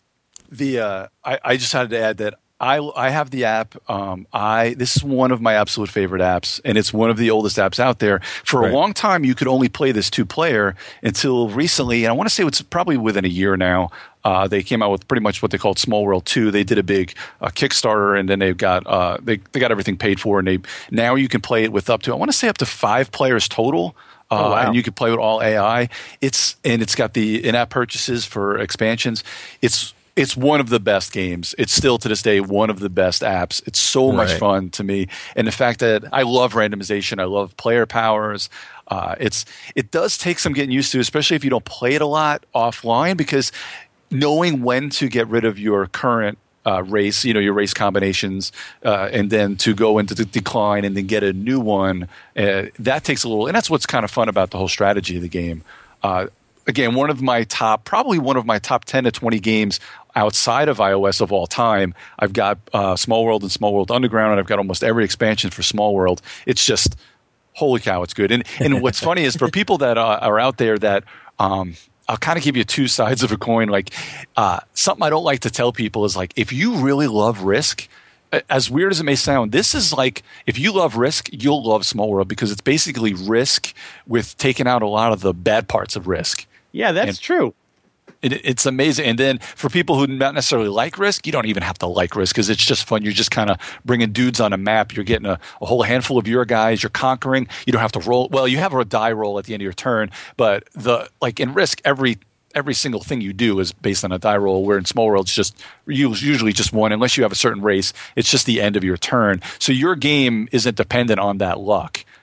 The uh, I, I just had to add that I I have the app. Um, I this is one of my absolute favorite apps, and it's one of the oldest apps out there. For right. a long time, you could only play this two player until recently, and I want to say it's probably within a year now. Uh, they came out with pretty much what they called Small World two. They did a big uh, Kickstarter, and then they've got uh, they they got everything paid for, and they now you can play it with up to I want to say up to five players total. Uh, oh, wow. And you can play with all A I. It's and it's got the in-app purchases for expansions. It's It's one of the best games. It's still to this day one of the best apps. It's so much right. fun to me, and the fact that I love randomization, I love player powers. Uh, it's it does take some getting used to, especially if you don't play it a lot offline, because knowing when to get rid of your current uh, race, you know, your race combinations, uh, and then to go into the decline and then get a new one, uh, that takes a little. And that's what's kind of fun about the whole strategy of the game. Uh, again, one of my top, probably one of my top ten to twenty games outside of iOS of all time. I've got uh, Small World and Small World Underground, and I've got almost every expansion for Small World. It's just, holy cow, it's good. And and what's funny is for people that uh, are out there that um, – I'll kind of give you two sides of a coin. Like uh, something I don't like to tell people is like, if you really love Risk, as weird as it may sound, this is like, if you love Risk, you'll love Small World, because it's basically Risk with taking out a lot of the bad parts of Risk. Yeah, that's and true. It, it's amazing. And then for people who not necessarily like Risk, you don't even have to like Risk, because it's just fun. You're just kind of bringing dudes on a map. You're getting a, a whole handful of your guys. You're conquering. You don't have to roll. Well, you have a die roll at the end of your turn, but the like in Risk, every every single thing you do is based on a die roll, where in Small World it's just usually just one, unless you have a certain race. It's just the end of your turn. So your game isn't dependent on that luck.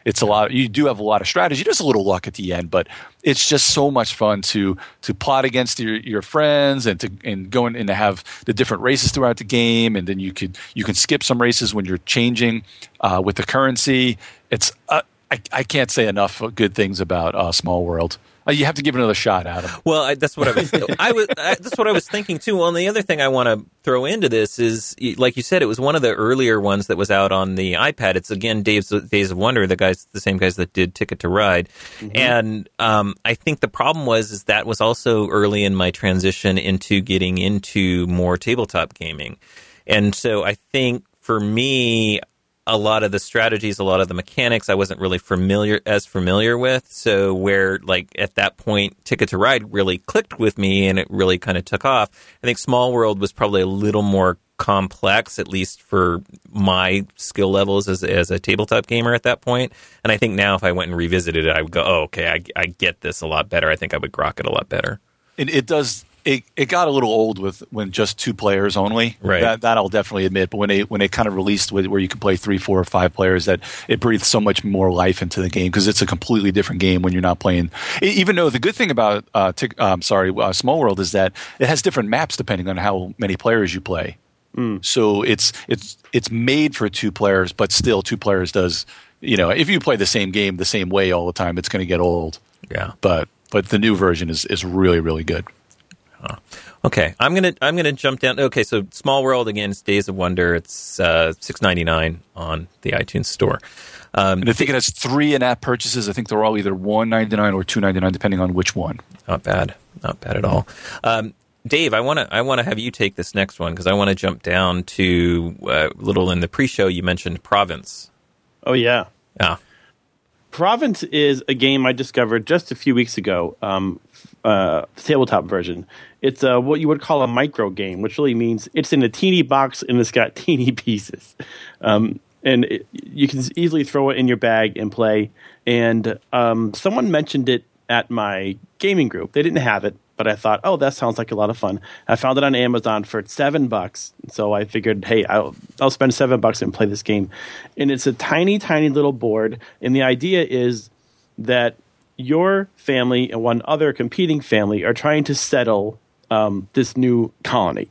It's a lot. You do have a lot of strategy. There's a little luck at the end, but it's just so much fun to to plot against your, your friends and to and go in and to have the different races throughout the game, and then you could you can skip some races when you're changing uh, with the currency. It's uh, I, I can't say enough good things about uh, Small World. Uh, you have to give it another shot, Adam. Well, I, that's what I was. I was. I, that's what I was thinking too. Well, and the other thing I want to throw into this is, like you said, it was one of the earlier ones that was out on the iPad. It's again Dave's Days of Wonder, the guys, the same guys that did Ticket to Ride, mm-hmm. and um, I think the problem was is that was also early in my transition into getting into more tabletop gaming, and so I think for me, a lot of the strategies, a lot of the mechanics, I wasn't really familiar as familiar with. So where, like, at that point, Ticket to Ride really clicked with me and it really kind of took off. I think Small World was probably a little more complex, at least for my skill levels as as a tabletop gamer at that point. And I think now if I went and revisited it, I would go, oh, okay, I, I get this a lot better. I think I would grok it a lot better. It, it does. It, it got a little old with when just two players only. Right. That, that I'll definitely admit. But when they when they kind of released with where you can play three, four, or five players, that it breathed so much more life into the game because it's a completely different game when you're not playing. Even though the good thing about uh, tick, um, sorry, uh, Small World is that it has different maps depending on how many players you play. Mm. So it's it's it's made for two players, but still two players does. You know, if you play the same game the same way all the time, it's going to get old. Yeah. But but the new version is is really really good. Huh. Okay, I'm gonna I'm gonna jump down. Okay, so Small World again, it's Days of Wonder. It's uh, six ninety-nine on the iTunes store. Um, and I think it has three in-app purchases. I think they're all either one ninety-nine or two ninety-nine, depending on which one. Not bad, not bad at all. Um, Dave, I want to I want to have you take this next one because I want to jump down to uh, a little in the pre-show. You mentioned Province. Oh yeah, yeah. Province is a game I discovered just a few weeks ago. Um, uh, the tabletop version. It's a, what you would call a micro game, which really means it's in a teeny box and it's got teeny pieces. Um, and it, you can easily throw it in your bag and play. And um, someone mentioned it at my gaming group. They didn't have it, but I thought, oh, that sounds like a lot of fun. I found it on Amazon for seven bucks. So I figured, hey, I'll, I'll spend seven bucks and play this game. And it's a tiny, tiny little board. And the idea is that your family and one other competing family are trying to settle um, this new colony.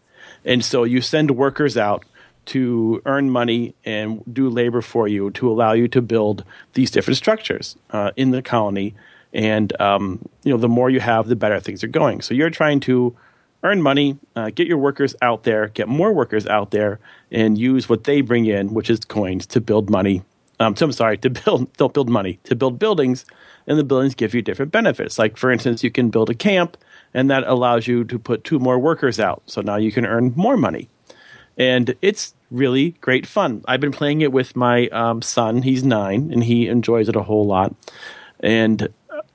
And so you send workers out to earn money and do labor for you to allow you to build these different structures uh, in the colony. And um, you know, the more you have, the better things are going. So you're trying to earn money, uh, get your workers out there, get more workers out there, and use what they bring in, which is coins, to build money. Um, so I'm sorry, to build, don't build money, to build buildings, and the buildings give you different benefits. Like, for instance, you can build a camp, and that allows you to put two more workers out. So now you can earn more money. And it's really great fun. I've been playing it with my um, son. He's nine, and he enjoys it a whole lot. And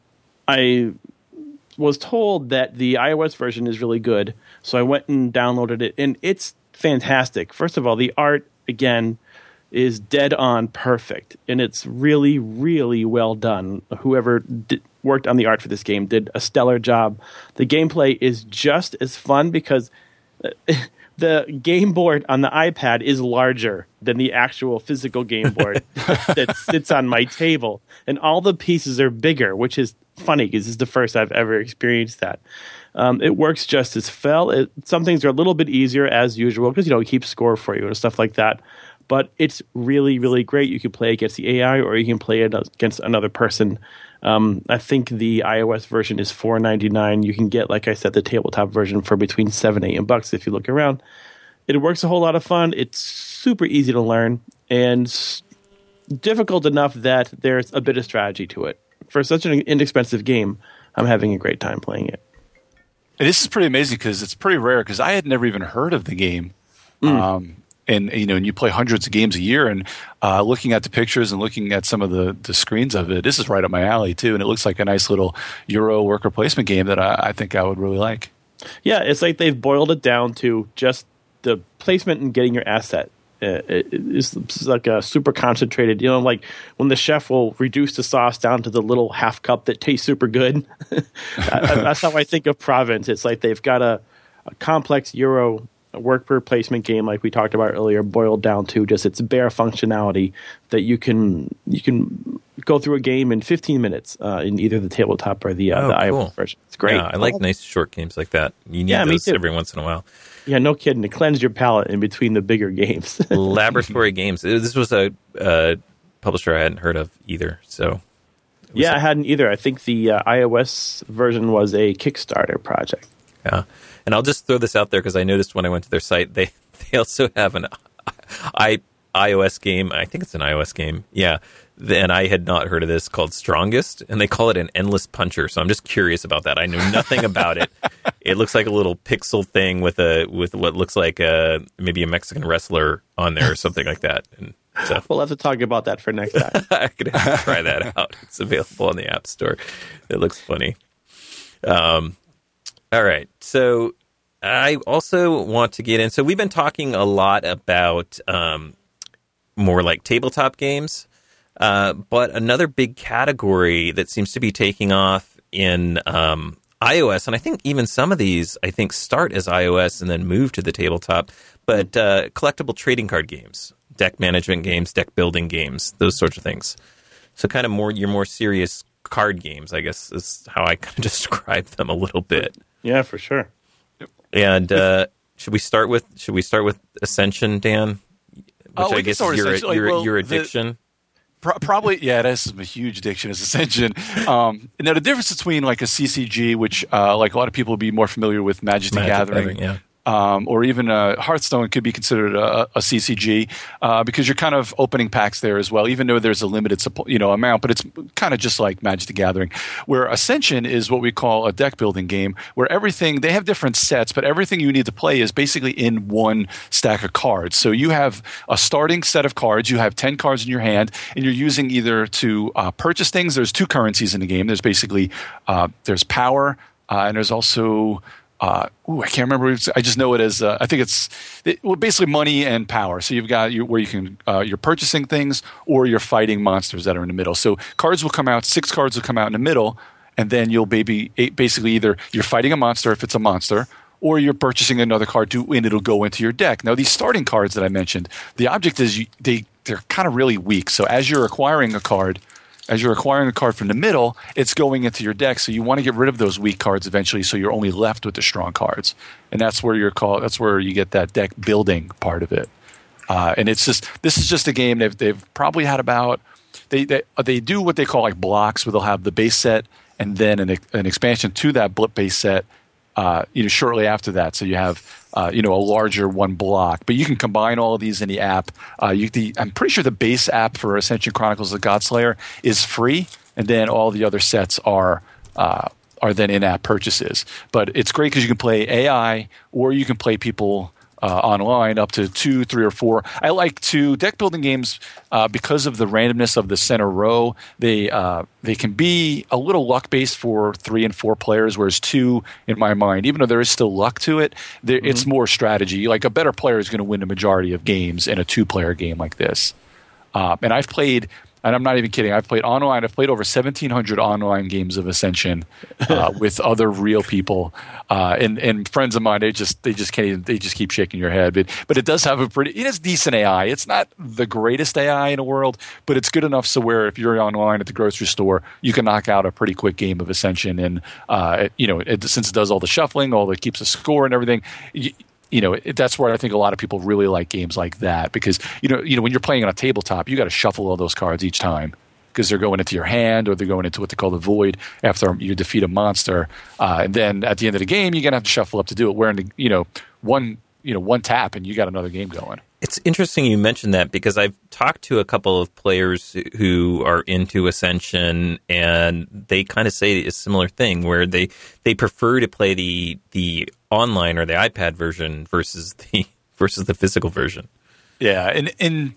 I was told that the iOS version is really good, so I went and downloaded it, and it's fantastic. First of all, the art, again, is dead on perfect, and it's really, really well done. Whoever did, worked on the art for this game did a stellar job. The gameplay is just as fun because the game board on the iPad is larger than the actual physical game board that sits on my table, and all the pieces are bigger, which is funny because this is the first I've ever experienced that. Um, it works just as well. It, some things are a little bit easier as usual because, you know, it keeps score for you and stuff like that. But it's really, really great. You can play against the A I or you can play it against another person. Um, I think the iOS version is four ninety-nine. You can get, like I said, the tabletop version for between seven, eight bucks if you look around. It works a whole lot of fun. It's super easy to learn and difficult enough that there's a bit of strategy to it. For such an inexpensive game, I'm having a great time playing it. And this is pretty amazing because it's pretty rare because I had never even heard of the game. Mm. Um, and, you know, and you play hundreds of games a year, and uh, looking at the pictures and looking at some of the, the screens of it, this is right up my alley too. And it looks like a nice little Euro worker placement game that I, I think I would really like. Yeah, it's like they've boiled it down to just the placement and getting your asset. Uh, it, it's, it's like a super concentrated, you know, like when the chef will reduce the sauce down to the little half cup that tastes super good. That's how I think of Province. It's like they've got a, a complex Euro a worker placement game like we talked about earlier, boiled down to just its bare functionality that you can you can go through a game in fifteen minutes uh, in either the tabletop or the, uh, oh, the cool. iOS version. It's great. Yeah, I like nice short games like that. You need yeah, those every once in a while. Yeah, no kidding. To cleanse your palate in between the bigger games. Laboratory Games. This was a uh, publisher I hadn't heard of either. So, yeah, a- I hadn't either. I think the uh, iOS version was a Kickstarter project. Yeah, and I'll just throw this out there because I noticed when I went to their site, they they also have an I, iOS game. I think it's an iOS game. Yeah, and I had not heard of this, called Strongest, and they call it an endless puncher. So I'm just curious about that. I know nothing about it. It looks like a little pixel thing with a with what looks like a maybe a Mexican wrestler on there or something like that. And so we'll have to talk about that for next time. I could have to try that out. It's available on the App Store. It looks funny. Um. All right. So I also want to get in. So we've been talking a lot about um, more like tabletop games. Uh, but another big category that seems to be taking off in um, iOS, and I think even some of these, I think, start as iOS and then move to the tabletop, but uh, collectible trading card games, deck management games, deck building games, those sorts of things. So kind of more your more serious card games, I guess, is how I kind of describe them a little bit. Yeah, for sure. And uh, should we start with should we start with Ascension, Dan? Which oh, I guess is your your, well, your addiction. The, pro- probably, yeah, that's a huge addiction is Ascension. Um, now, the difference between like a C C G, which uh, like a lot of people would be more familiar with, Magic the Magic Gathering, Gathering, yeah. Um, or even uh, Hearthstone could be considered a, a C C G uh, because you're kind of opening packs there as well, even though there's a limited supply, you know, amount, but it's kind of just like Magic the Gathering. Where Ascension is what we call a deck building game, where everything, they have different sets, but everything you need to play is basically in one stack of cards. So you have a starting set of cards, you have ten cards in your hand, and you're using either to uh, purchase things. There's two currencies in the game. There's basically, uh, there's power, uh, and there's also... Uh, ooh, I can't remember. I just know it as uh, I think it's it, well, basically money and power. So you've got you, where you can uh, you're purchasing things or you're fighting monsters that are in the middle. So cards will come out. Six cards will come out in the middle, and then you'll maybe basically either you're fighting a monster if it's a monster, or you're purchasing another card to, and it'll go into your deck. Now these starting cards that I mentioned, the object is you, they they're kind of really weak. So as you're acquiring a card. As you're acquiring a card from the middle, it's going into your deck. So you want to get rid of those weak cards eventually, so you're only left with the strong cards, and that's where you're called. That's where you get that deck building part of it. Uh, and it's just this is just a game they've they've probably had about they they they do what they call like blocks, where they'll have the base set and then an an expansion to that base set. Uh, you know, shortly after that, so you have uh, you know a larger one block, but you can combine all of these in the app. Uh, you, the, I'm pretty sure the base app for Ascension Chronicles of Godslayer is free, and then all the other sets are uh, are then in-app purchases. But it's great because you can play A I, or you can play people uh, online up to two, three, or four. I like to deck building games uh, because of the randomness of the center row. They uh, they can be a little luck based for three and four players, whereas two, in my mind, even though there is still luck to it, there, mm-hmm. it's more strategy. Like a better player is going to win the majority of games in a two-player game like this. Uh, and I've played. And I'm not even kidding. I've played online. I've played over seventeen hundred online games of Ascension uh, with other real people uh, and and friends of mine. They just they just can't. Even, they just keep shaking your head. But but it does have a pretty. It has decent A I. It's not the greatest A I in the world, but it's good enough so where if you're online at the grocery store, you can knock out a pretty quick game of Ascension. And uh, it, you know, it, since it does all the shuffling, all the keeps a score and everything. You, You know, it, that's where I think a lot of people really like games like that because, you know, you know when you're playing on a tabletop, you got to shuffle all those cards each time because they're going into your hand or they're going into what they call the void after you defeat a monster. Uh, and then at the end of the game, you're going to have to shuffle up to do it. Where, in the, you know, one, you know, one tap and you got another game going. It's interesting you mentioned that because I've talked to a couple of players who are into Ascension, and they kind of say a similar thing where they, they prefer to play the the online or the iPad version versus the versus the physical version. Yeah, and and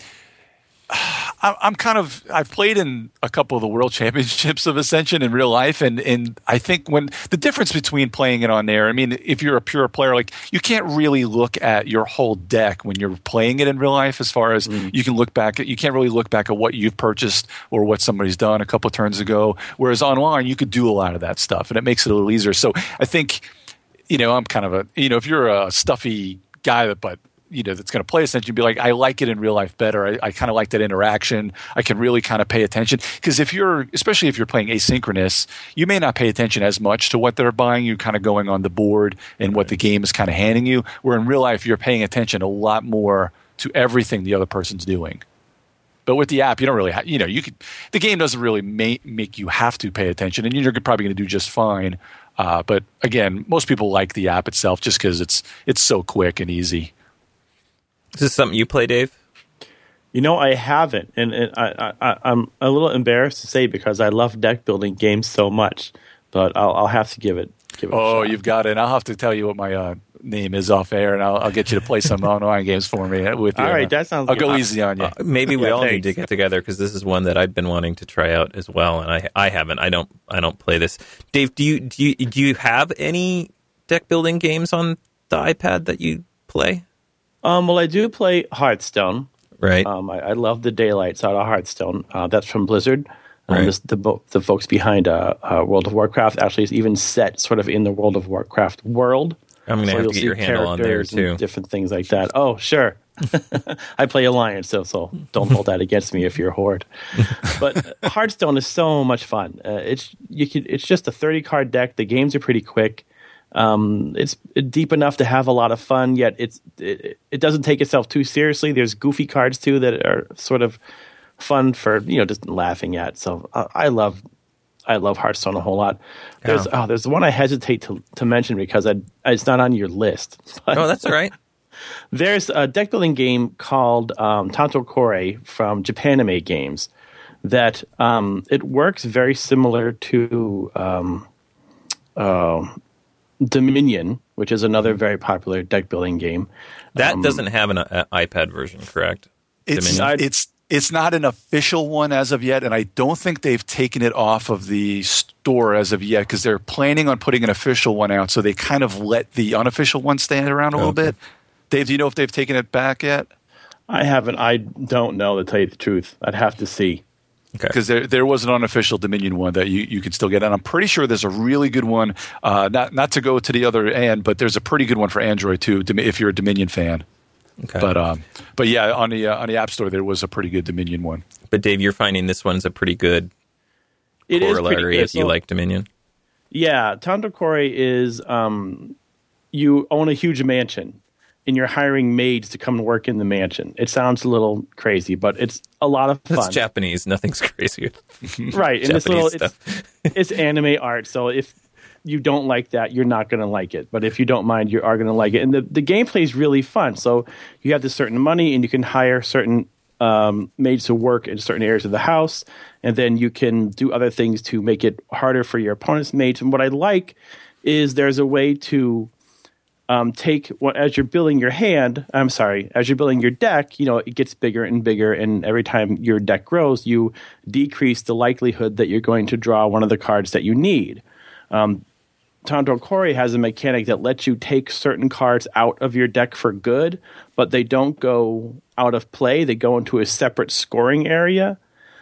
I'm kind of I've played in a couple of the World Championships of Ascension in real life, and and I think when the difference between playing it on there, I mean, if you're a pure player, like you can't really look at your whole deck when you're playing it in real life. As far as mm. you can look back, at, you can't really look back at what you've purchased or what somebody's done a couple of turns ago. Whereas online, you could do a lot of that stuff, and it makes it a little easier. So I think, you know, I'm kind of a you know, if you're a stuffy guy that, but you know, that's going to play Ascension, you'd be like, I like it in real life better. I, I kind of like that interaction. I can really kind of pay attention because if you're, especially if you're playing asynchronous, you may not pay attention as much to what they're buying. You're kind of going on the board and what the game is kind of handing you. Where in real life, you're paying attention a lot more to everything the other person's doing. But with the app, you don't really, ha- you know, you could. The game doesn't really ma- make you have to pay attention, and you're probably going to do just fine. Uh, but again, most people like the app itself just because it's it's so quick and easy. Is this something you play, Dave? You know, I haven't, and, and I, I, I'm a little embarrassed to say because I love deck building games so much, but I'll, I'll have to give it. Give it oh, a shot. You've got it. I'll have to tell you what my uh, name is off air, and I'll, I'll get you to play some online games for me. With you. All right, that sounds. I'll good. go easy on you. Uh, maybe we Yeah, all thanks. need to get together because this is one that I've been wanting to try out as well, and I I haven't. I don't I don't play this. Dave, do you do you do you have any deck building games on the iPad that you play? Um, well, I do play Hearthstone. Right. Um, I, I love the daylights out of Hearthstone. Uh, that's from Blizzard. Um, Right. this, the bo- the folks behind uh, uh, World of Warcraft actually is even set sort of in the World of Warcraft world. I'm going to So have you'll to get see your handle on there characters and too. different things like that. Oh, sure. I play Alliance, so so don't hold that against me if you're a horde. But Hearthstone is so much fun. Uh, it's you can, it's just a thirty card deck. The games are pretty quick. Um, it's deep enough to have a lot of fun, yet it's it, it doesn't take itself too seriously. There's goofy cards too that are sort of fun for you know just laughing at. So uh, I love I love Hearthstone a whole lot. There's Yeah. oh, there's one I hesitate to to mention because I, it's not on your list. But Oh, that's all right. there's a deck building game called um, Tanto Kore from Japanime Games that um, it works very similar to um, uh, Dominion, which is another very popular deck building game. That Um, doesn't have an uh, iPad version, correct? It's Dominion? it's it's not an official one as of yet, and I don't think they've taken it off of the store as of yet because they're planning on putting an official one out. So they kind of let the unofficial one stand around a little Okay. bit. Dave, do you know if they've taken it back yet? I haven't. I don't know to tell you the truth. I'd have to see. Okay. Because there there was an unofficial Dominion one that you, you could still get, and I'm pretty sure there's a really good one. Uh, not not to go to the other end, but there's a pretty good one for Android too, Dom- if you're a Dominion fan. Okay. But um, but yeah, on the uh, on the App Store there was a pretty good Dominion one. But Dave, you're finding this one's a pretty good It is corollary pretty good. if you So- like Dominion. Yeah, Tanto Kore is um, you own a huge mansion and you're hiring maids to come and work in the mansion. It sounds a little crazy, but it's a lot of fun. It's Japanese. Nothing's crazy. Right, and this little Japanese it's, it's anime art, so if you don't like that, you're not going to like it. But if you don't mind, you are going to like it. And the, the gameplay is really fun. So you have this certain money, and you can hire certain um, maids to work in certain areas of the house, and then you can do other things to make it harder for your opponent's mates. And what I like is there's a way to um, take what as you're building your hand. I'm sorry, as you're building your deck, you know it gets bigger and bigger, and every time your deck grows, you decrease the likelihood that you're going to draw one of the cards that you need. Um, Tanto Kore has a mechanic that lets you take certain cards out of your deck for good, but they don't go out of play. They go into a separate scoring area.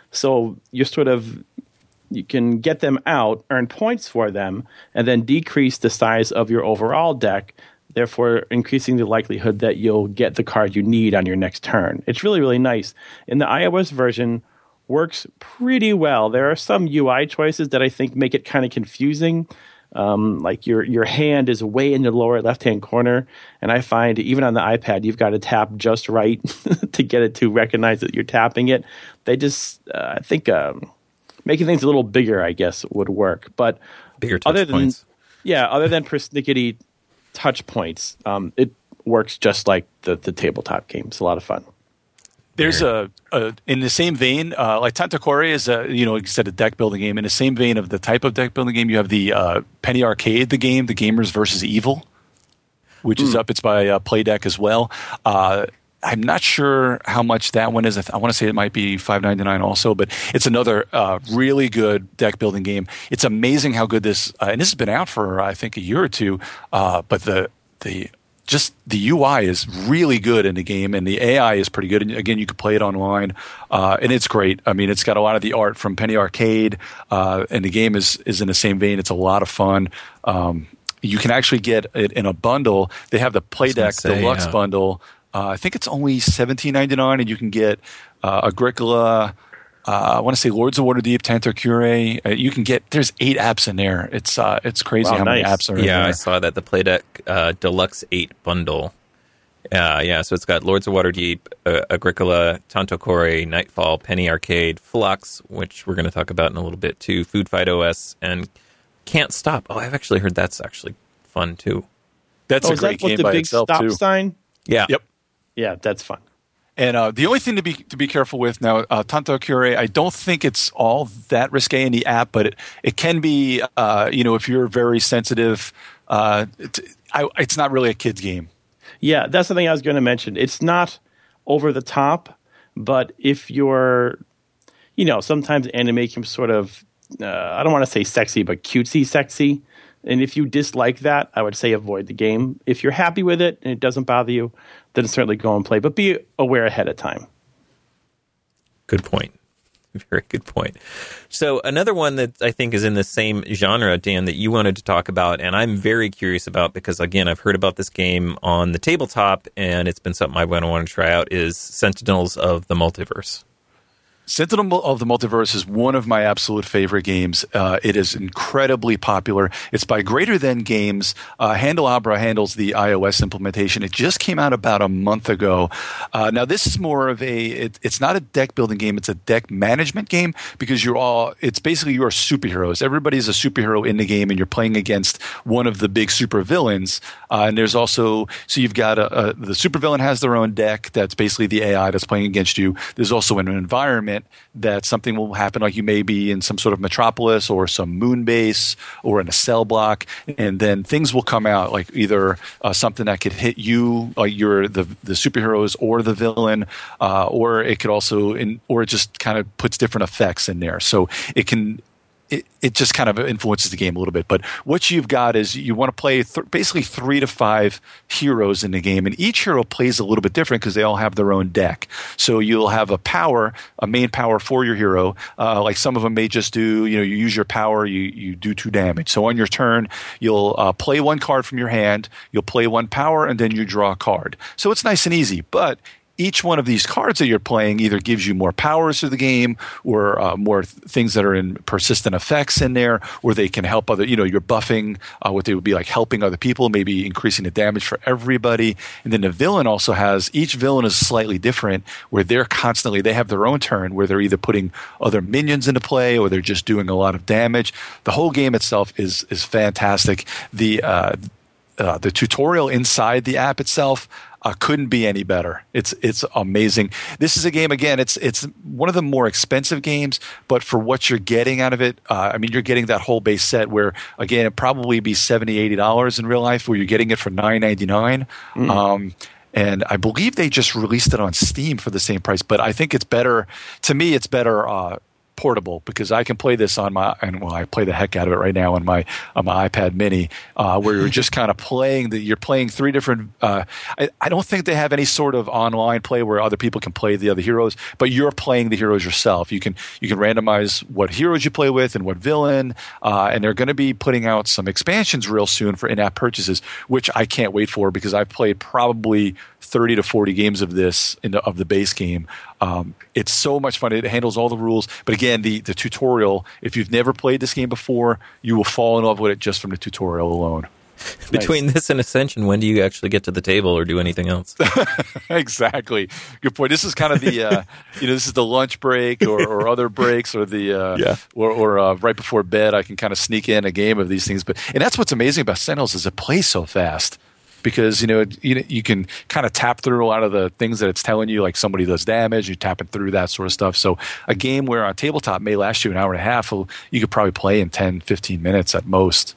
So you sort of you can get them out, earn points for them, and then decrease the size of your overall deck, therefore increasing the likelihood that you'll get the card you need on your next turn. It's really, really nice. In the iOS version, works pretty well. There are some U I choices that I think make it kind of confusing. Um, like your your hand is way in the lower left-hand corner, and I find even on the iPad, you've got to tap just right to get it to recognize that you're tapping it. They just, uh, I think, um, making things a little bigger, I guess, would work. But Bigger touch other than points. yeah, other than persnickety touch points, um, it works just like the the tabletop game. It's a lot of fun. There's a, a in the same vein, uh, like Tanto Kore is a you know, like you said, a deck building game. In the same vein of the type of deck building game, you have the uh, Penny Arcade, the game, the Gamers versus Evil, which is up. It's by uh, Playdeck as well. Uh, I'm not sure how much that one is. I, th- I want to say it might be five ninety-nine also, but it's another uh, really good deck building game. It's amazing how good this, uh, and this has been out for I think a year or two. Uh, but the the just the U I is really good in the game, and the A I is pretty good. And again, you can play it online, uh, and it's great. I mean, it's got a lot of the art from Penny Arcade, uh, and the game is is in the same vein. It's a lot of fun. Um, you can actually get it in a bundle. They have the Play Deck say, Deluxe yeah. bundle. Uh, I think it's only seventeen ninety-nine, and you can get uh, Agricola. Uh, I want to say Lords of Waterdeep, Tantocure. Uh, you can get there's eight apps in there. It's uh, it's crazy Wow, how nice. many apps are in Yeah, there. I saw that the Playdeck uh, Deluxe eight bundle. Uh, yeah, so it's got Lords of Waterdeep, uh, Agricola, Tantocure, Nightfall, Penny Arcade, Flux, which we're going to talk about in a little bit too, Food Fight O S, and Can't Stop. Oh, I've actually heard that's actually fun too. That's oh, a is great that what game the by big itself stop too. sign? Yeah. Yep. Yeah, that's fun. And uh, the only thing to be to be careful with now, uh, Tantocure, I don't think it's all that risque in the app, but it, it can be, uh, you know, if you're very sensitive, uh, it, I, it's not really a kid's game. Yeah, that's the thing I was going to mention. It's not over the top, but if you're, you know, sometimes anime can sort of, uh, I don't want to say sexy, but cutesy sexy. And if you dislike that, I would say avoid the game. If you're happy with it and it doesn't bother you, then certainly go and play. But be aware ahead of time. Good point. Very good point. So another one that I think is in the same genre, Dan, that you wanted to talk about, and I'm very curious about because, again, I've heard about this game on the tabletop, and it's been something I want to try out, is Sentinels of the Multiverse. Sentinel of the Multiverse is one of my absolute favorite games. Uh, it is incredibly popular. It's by Greater Than Games. Uh, Handelabra handles the iOS implementation. It just came out about a month ago. Uh, now, this is more of a it, – it's not a deck building game. It's a deck management game because you're all – it's basically you're superheroes. Everybody's a superhero in the game, and you're playing against one of the big supervillains. Uh, and there's also – so you've got a, a – the supervillain has their own deck that's basically the A I that's playing against you. There's also an environment that something will happen, like you may be in some sort of metropolis or some moon base or in a cell block, and then things will come out like either uh, something that could hit you, like you're the the superheroes or the villain, uh, or it could also, in, or it just kind of puts different effects in there. So it can. It, it just kind of influences the game a little bit. But what you've got is you want to play th- basically three to five heroes in the game. And each hero plays a little bit different because they all have their own deck. So you'll have a power, a main power for your hero. Uh, like some of them may just do, you know, you use your power, you, you do two damage. So on your turn, you'll uh, play one card from your hand, you'll play one power, and then you draw a card. So it's nice and easy. But each one of these cards that you're playing either gives you more powers to the game or uh, more th- things that are in persistent effects in there, or they can help other, you know, you're buffing uh, what they would be like helping other people, maybe increasing the damage for everybody. And then the villain also has, each villain is slightly different where they're constantly, they have their own turn where they're either putting other minions into play or they're just doing a lot of damage. The whole game itself is is fantastic. The uh, uh, the tutorial inside the app itself Uh, couldn't be any better. It's it's amazing. This is a game, again, it's it's one of the more expensive games, but for what you're getting out of it, uh, I mean, you're getting that whole base set where, again, it'd probably be seventy dollars, eighty dollars in real life, where you're getting it for nine ninety-nine. Mm. Um, and I believe they just released it on Steam for the same price, but I think it's better, to me, it's better uh, portable because I can play this on my, and well, I play the heck out of it right now on my on my iPad Mini, uh, where you're just kind of playing. The, you're playing three different. Uh, I, I don't think they have any sort of online play where other people can play the other heroes, but you're playing the heroes yourself. You can you can randomize what heroes you play with and what villain, uh, and they're going to be putting out some expansions real soon for in-app purchases, which I can't wait for because I've played probably thirty to forty games of this in the, of the base game. Um, it's so much fun. It handles all the rules. But again, the, the tutorial, if you've never played this game before, you will fall in love with it just from the tutorial alone. Between nice. This and Ascension, when do you actually get to the table or do anything else? Exactly. Good point. This is kind of the, uh, you know, this is the lunch break or, or other breaks or the, uh, yeah. or, or uh, right before bed, I can kind of sneak in a game of these things. But and that's what's amazing about Sentinels is it plays so fast. Because, you know, you, you can kind of tap through a lot of the things that it's telling you, like somebody does damage, you tap it through, that sort of stuff. So a game where on tabletop may last you an hour and a half, you could probably play in ten, fifteen minutes at most.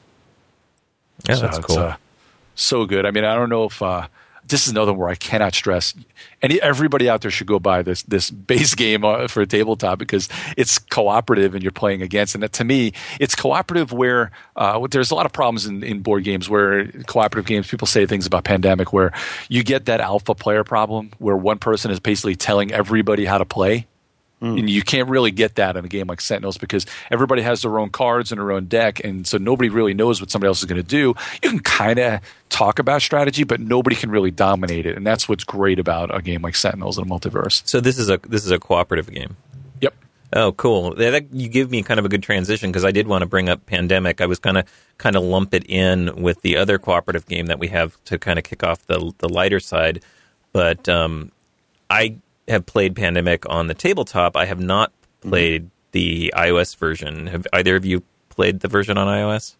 Yeah, so that's it's, cool. Uh, so good. I mean, I don't know if uh, this is another one where I cannot stress. Any everybody out there should go buy this this base game uh, for a tabletop because it's cooperative and you're playing against. And that, to me, it's cooperative where uh, there's a lot of problems in, in board games where cooperative games, people say things about Pandemic where you get that alpha player problem where one person is basically telling everybody how to play. Mm. And you can't really get that in a game like Sentinels because everybody has their own cards and their own deck, and so nobody really knows what somebody else is going to do. You can kind of talk about strategy, but nobody can really dominate it, and that's what's great about a game like Sentinels in a multiverse. So this is a this is a cooperative game. Yep. Oh, cool. That, you give me kind of a good transition because I did want to bring up Pandemic. I was going to kind of lump it in with the other cooperative game that we have to kind of kick off the the lighter side, but um, I. have played Pandemic on the tabletop. I have not played mm-hmm. the iOS version. Have either of you played the version on iOS?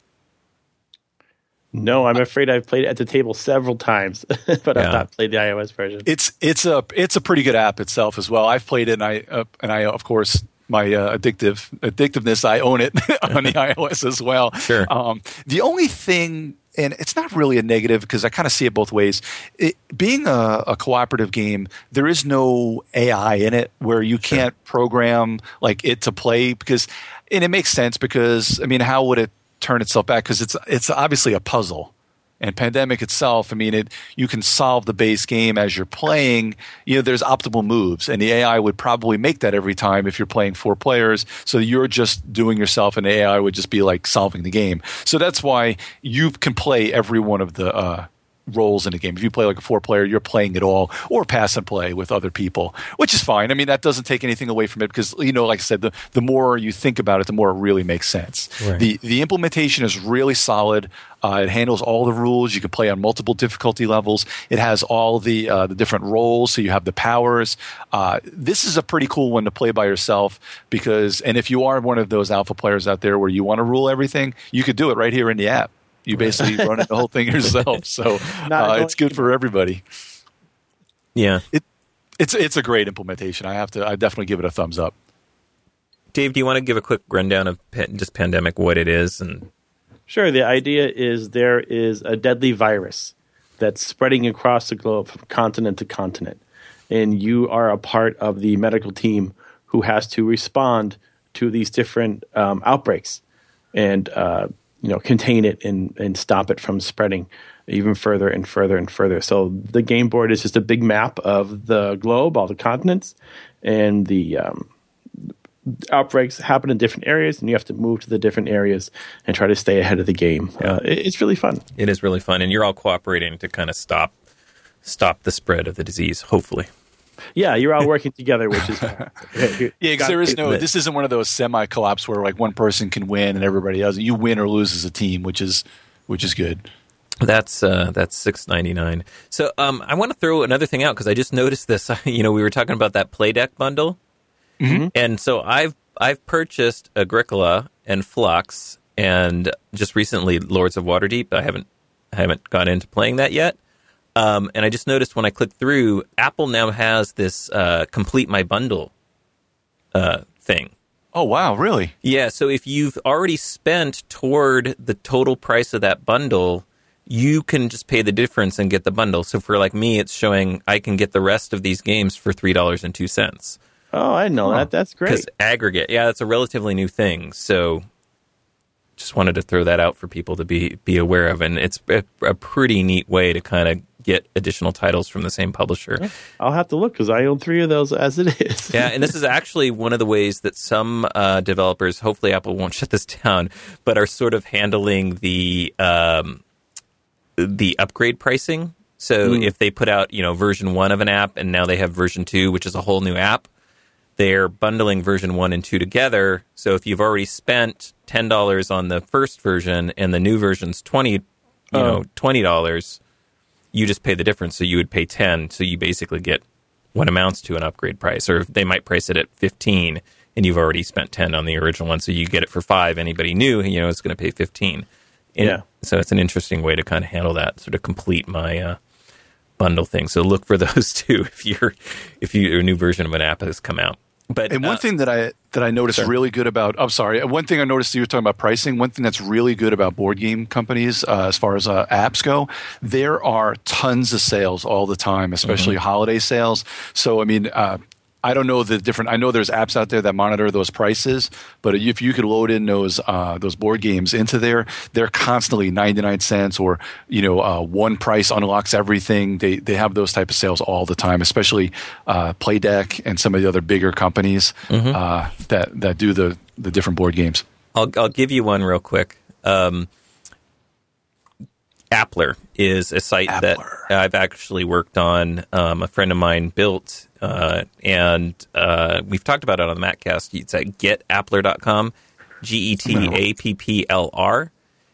No, I'm afraid I've played it at the table several times, but yeah. I've not played the iOS version. It's it's a it's a pretty good app itself as well. I've played it, and I uh, and I of course my uh, addictive addictiveness. I own it on the iOS as well. Sure. Um, the only thing. And it's not really a negative because I kind of see it both ways. It, being a, a cooperative game, there is no A I in it where you can't sure. program like it to play because, and it makes sense because I mean, how would it turn itself back? Because it's it's obviously a puzzle. And Pandemic itself, I mean, it you can solve the base game as you're playing. You know, there's optimal moves, and the A I would probably make that every time if you're playing four players. So you're just doing yourself, and the A I would just be like solving the game. So that's why you can play every one of the uh, roles in the game. If you play like a four player, you're playing it all, or pass and play with other people, which is fine. I mean, that doesn't take anything away from it because, you know, like I said, the, the more you think about it, the more it really makes sense. Right. The the implementation is really solid. Uh, it handles all the rules. You can play on multiple difficulty levels. It has all the uh, the different roles, so you have the powers. Uh, this is a pretty cool one to play by yourself because, and if you are one of those alpha players out there where you want to rule everything, you could do it right here in the app. You basically run the whole thing yourself, so uh, it's good for everybody. Yeah, it, it's it's a great implementation. I have to, I definitely give it a thumbs up. Dave, do you want to give a quick rundown of just Pandemic, what it is, and Sure. The idea is there is a deadly virus that's spreading across the globe from continent to continent, and you are a part of the medical team who has to respond to these different um, outbreaks and uh, you know contain it and, and stop it from spreading even further and further and further. So the game board is just a big map of the globe, all the continents, and the um, outbreaks happen in different areas, and you have to move to the different areas and try to stay ahead of the game. Yeah. Uh, it, it's really fun. It is really fun, and you're all cooperating to kind of stop stop the spread of the disease, hopefully. Yeah, you're all working together, which is fun. Yeah, because there is no. This isn't one of those semi-collapse where like one person can win and everybody else. You win or lose as a team, which is which is good. That's uh, that's six ninety-nine. So um, I want to throw another thing out because I just noticed this. You know, we were talking about that Play Deck bundle. Mm-hmm. And so I've I've purchased Agricola and Flux, and just recently Lords of Waterdeep. I haven't I haven't got into playing that yet. Um, and I just noticed when I clicked through, Apple now has this uh, complete my bundle uh, thing. Oh wow, really? Yeah. So if you've already spent toward the total price of that bundle, you can just pay the difference and get the bundle. So for like me, it's showing I can get the rest of these games for three dollars and two cents. Oh, I know that. That's great. Because aggregate, yeah, that's a relatively new thing. So just wanted to throw that out for people to be be aware of. And it's a, a pretty neat way to kind of get additional titles from the same publisher. Yeah, I'll have to look because I own three of those as it is. Yeah, and this is actually one of the ways that some uh, developers, hopefully Apple won't shut this down, but are sort of handling the um, the upgrade pricing. So mm. if they put out, you know, version one of an app and now they have version two, which is a whole new app, they're bundling version one and two together. So if you've already spent ten dollars on the first version and the new version's twenty, you oh. know, twenty dollars, you just pay the difference. So you would pay ten. So you basically get what amounts to an upgrade price. Or they might price it at fifteen and you've already spent ten on the original one. So you get it for five. Anybody new, you know, is going to pay fifteen. And yeah. So it's an interesting way to kind of handle that, sort of complete my uh, bundle thing. So look for those two if you're if you a new version of an app has come out. But and one uh, thing that I that I noticed sorry. really good about I'm sorry one thing I noticed you were talking about pricing. One thing that's really good about board game companies uh, as far as uh, apps go, there are tons of sales all the time, especially mm-hmm. holiday sales. So I mean, uh, I don't know the different. I know there's apps out there that monitor those prices, but if you could load in those uh, those board games into there, they're constantly ninety-nine cents or you know uh, one price unlocks everything. They they have those type of sales all the time, especially uh, Playdeck and some of the other bigger companies mm-hmm. uh, that that do the the different board games. I'll I'll give you one real quick. Um, Appler is a site Appler. that I've actually worked on. Um, a friend of mine built, uh, and uh, we've talked about it on the MacCast. It's at get appler dot com, G E T A P P L R.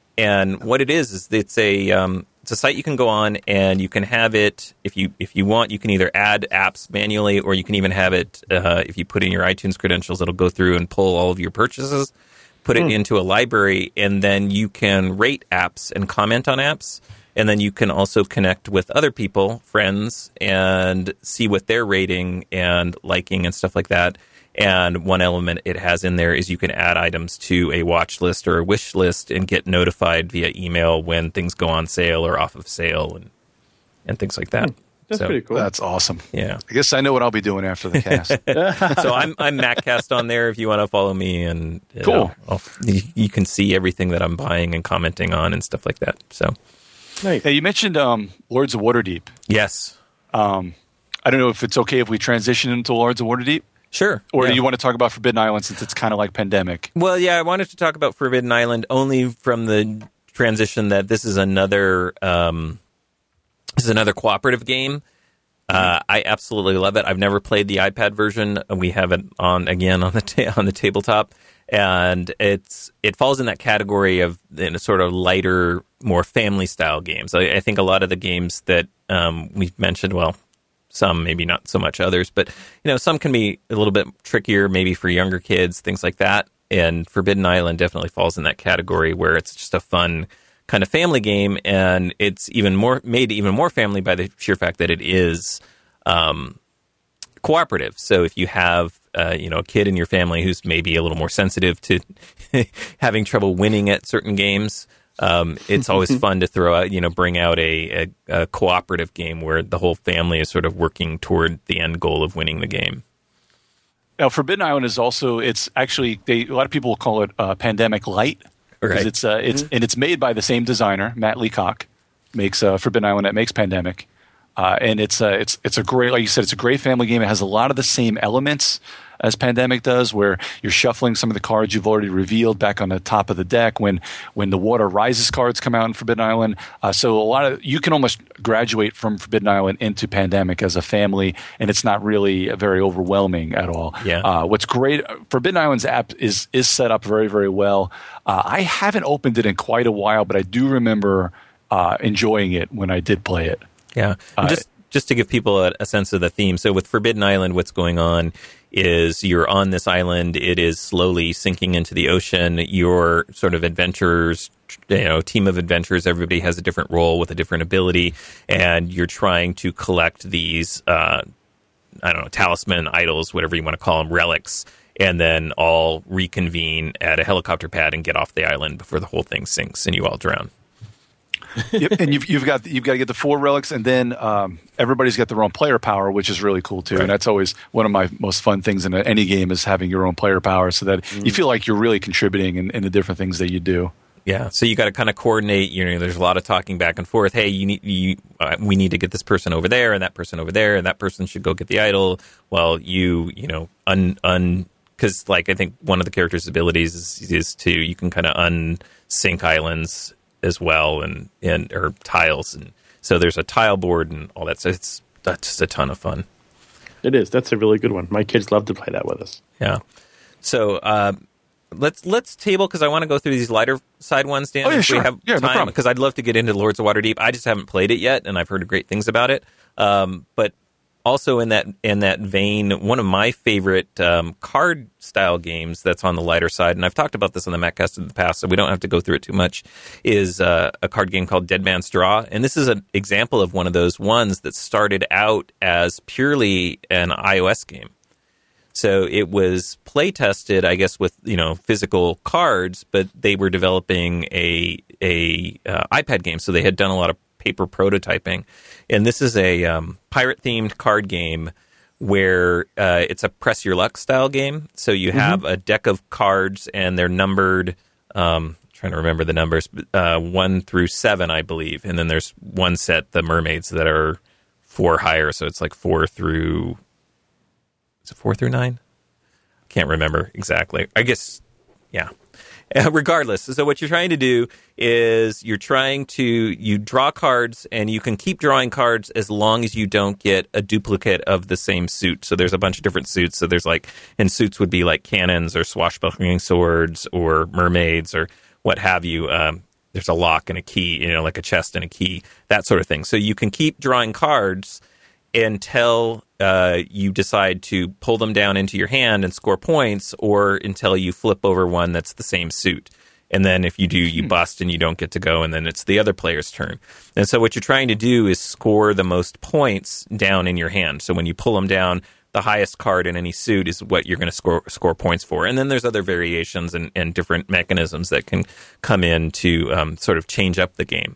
And what it is is it's a um, it's a site you can go on and you can have it if you if you want. You can either add apps manually, or you can even have it uh, if you put in your iTunes credentials. It'll go through and pull all of your purchases. Put it mm. into a library, and then you can rate apps and comment on apps. And then you can also connect with other people, friends, and see what they're rating and liking and stuff like that. And one element it has in there is you can add items to a watch list or a wish list and get notified via email when things go on sale or off of sale and, and things like that. Mm. That's so, pretty cool. That's awesome. Yeah. I guess I know what I'll be doing after the cast. So I'm I'm MacCast on there if you want to follow me, and you cool. know, I'll, you, you can see everything that I'm buying and commenting on and stuff like that. So, nice. Hey, you mentioned um, Lords of Waterdeep. Yes. Um, I don't know if it's okay if we transition into Lords of Waterdeep. Sure. Or yeah. do you want to talk about Forbidden Island since it's kind of like Pandemic? Well, yeah, I wanted to talk about Forbidden Island only from the transition that this is another um, this is another cooperative game. Uh, I absolutely love it. I've never played the iPad version. We have it on again on the ta- on the tabletop, and it's it falls in that category of in a sort of lighter, more family style games. I, I think a lot of the games that um, we've mentioned, well, some maybe not so much others, but you know, some can be a little bit trickier, maybe for younger kids, things like that. And Forbidden Island definitely falls in that category where it's just a fun kind of family game, and it's even more made even more family by the sheer fact that it is um, cooperative. So if you have uh, you know a kid in your family who's maybe a little more sensitive to having trouble winning at certain games, um, it's always fun to throw out you know bring out a, a, a cooperative game where the whole family is sort of working toward the end goal of winning the game. Now, Forbidden Island is also it's actually they, a lot of people will call it uh, Pandemic Light. Because it's uh, it's mm-hmm. and it's made by the same designer, Matt Leacock, makes uh, Forbidden Island, that makes Pandemic, uh, and it's uh, it's it's a great, like you said, it's a great family game. It has a lot of the same elements as Pandemic does, where you're shuffling some of the cards you've already revealed back on the top of the deck when when the Water Rises cards come out in Forbidden Island. Uh, so a lot of you can almost graduate from Forbidden Island into Pandemic as a family, and it's not really very overwhelming at all. Yeah. Uh, what's great, Forbidden Island's app is is set up very very well. Uh, I haven't opened it in quite a while, but I do remember uh, enjoying it when I did play it. Yeah. Uh, just just to give people a, a sense of the theme. So with Forbidden Island, what's going on is you're on this island. It is slowly sinking into the ocean. Your sort of adventurers, you know, team of adventurers, everybody has a different role with a different ability, and you're trying to collect these, uh, I don't know, talisman, idols, whatever you want to call them, relics, and then all reconvene at a helicopter pad and get off the island before the whole thing sinks and you all drown. Yep, and you've you've got you've got to get the four relics, and then um, everybody's got their own player power, which is really cool too. Right. And that's always one of my most fun things in a, any game is having your own player power, so that mm. you feel like you're really contributing in, in the different things that you do. Yeah, so you got to kind of coordinate. You know, there's a lot of talking back and forth. Hey, you need you. Uh, we need to get this person over there, and that person over there, and that person should go get the idol. Well, you you know un un because like I think one of the character's abilities is, is to you can kind of unsync islands as well, and, and or tiles, and so there's a tile board and all that. So it's that's just a ton of fun. It is. That's a really good one. My kids love to play that with us. Yeah. So uh, let's let's table because I want to go through these lighter side ones, Dan. Oh yeah, if sure. We have yeah, time, no problem. Because I'd love to get into Lords of Waterdeep. I just haven't played it yet, and I've heard great things about it. Um, but also in that in that vein, one of my favorite um, card style games that's on the lighter side, and I've talked about this on the MacCast in the past, so we don't have to go through it too much, is uh, a card game called Dead Man's Draw. And this is an example of one of those ones that started out as purely an iOS game. So it was play tested, I guess, with you know physical cards, but they were developing a a uh, iPad game, so they had done a lot of paper prototyping. And this is a um, pirate-themed card game where uh, it's a press your luck style game. So you have mm-hmm. a deck of cards, and they're numbered. Um, trying to remember the numbers, uh, one through seven, I believe, and then there's one set, the mermaids, that are four higher. So it's like four through. Is it four through nine? Can't remember exactly. I guess, yeah. Uh, regardless, so what you're trying to do is you're trying to, you draw cards, and you can keep drawing cards as long as you don't get a duplicate of the same suit. So there's a bunch of different suits. So there's like, and suits would be like cannons or swashbuckling swords or mermaids or what have you. Um, there's a lock and a key, you know, like a chest and a key, that sort of thing. So you can keep drawing cards until uh, you decide to pull them down into your hand and score points, or until you flip over one that's the same suit. And then if you do, you bust and you don't get to go, and then it's the other player's turn. And so what you're trying to do is score the most points down in your hand. So when you pull them down, the highest card in any suit is what you're going to score score points for. And then there's other variations and, and different mechanisms that can come in to um, sort of change up the game.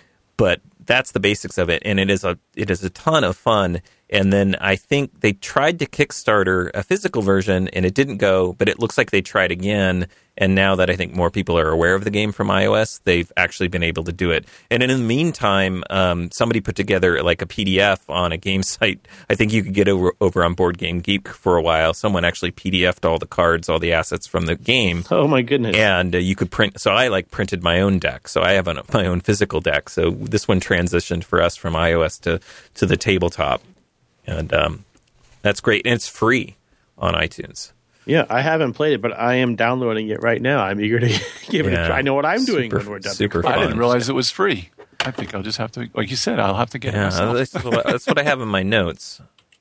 But that's the basics of it, and it is a it is a ton of fun. And then I think they tried to Kickstarter a physical version, and it didn't go, but it looks like they tried again. And now that I think more people are aware of the game from iOS, they've actually been able to do it. And in the meantime, um, somebody put together like a P D F on a game site. I think you could get over, over on Board Game Geek for a while. Someone actually P D F'd all the cards, all the assets from the game. Oh, my goodness. And uh, you could print. So I like printed my own deck. So I have an, my own physical deck. So this one transitioned for us from iOS to, to the tabletop. And um, that's great. And it's free on iTunes. Yeah, I haven't played it, but I am downloading it right now. I'm eager to give it yeah. a try. I know what I'm super, doing when we're done. Super I fun. didn't realize it was free. I think I'll just have to, like you said, I'll have to get yeah, it myself. That's what, that's what I have in my notes.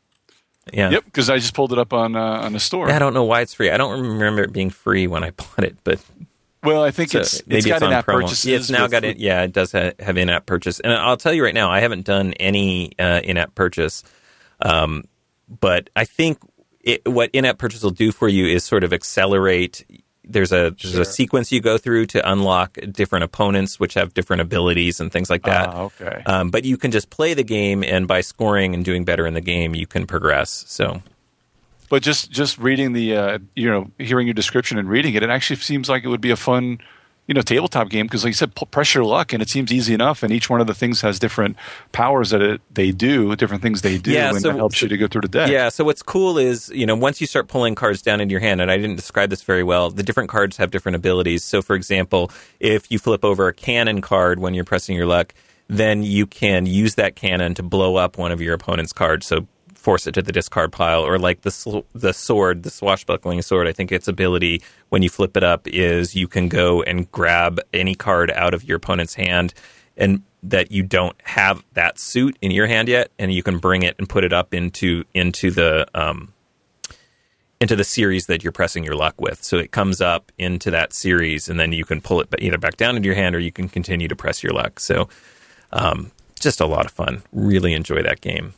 Yeah. Yep, because I just pulled it up on uh, on the store. Yeah, I don't know why it's free. I don't remember it being free when I bought it, but well, I think so it's maybe it's got it's on in-app promo. purchases. Yeah, it's now got it. Yeah, it does have, have in-app purchase, and I'll tell you right now, I haven't done any uh, in-app purchase, um, but I think it, what in-app purchase will do for you is sort of accelerate. There's a there's Sure. a sequence you go through to unlock different opponents, which have different abilities and things like that. Ah, okay. Um, but you can just play the game, and by scoring and doing better in the game, you can progress. So. But just, just reading the, uh, you know, hearing your description and reading it, it actually seems like it would be a fun, you know, tabletop game because, like you said, press your luck, and it seems easy enough. And each one of the things has different powers that it, they do, different things they do, Yeah, and so- it helps you to go through the deck. Yeah, so what's cool is, you know, once you start pulling cards down into your hand, and I didn't describe this very well, the different cards have different abilities. So, for example, if you flip over a cannon card when you're pressing your luck, then you can use that cannon to blow up one of your opponent's cards. So force it to the discard pile, or like the sl- the sword, the swashbuckling sword. I think its ability when you flip it up is you can go and grab any card out of your opponent's hand, and that you don't have that suit in your hand yet, and you can bring it and put it up into into the um, into the series that you're pressing your luck with. So it comes up into that series, and then you can pull it either back down into your hand, or you can continue to press your luck. So um, just a lot of fun. Really enjoy that game.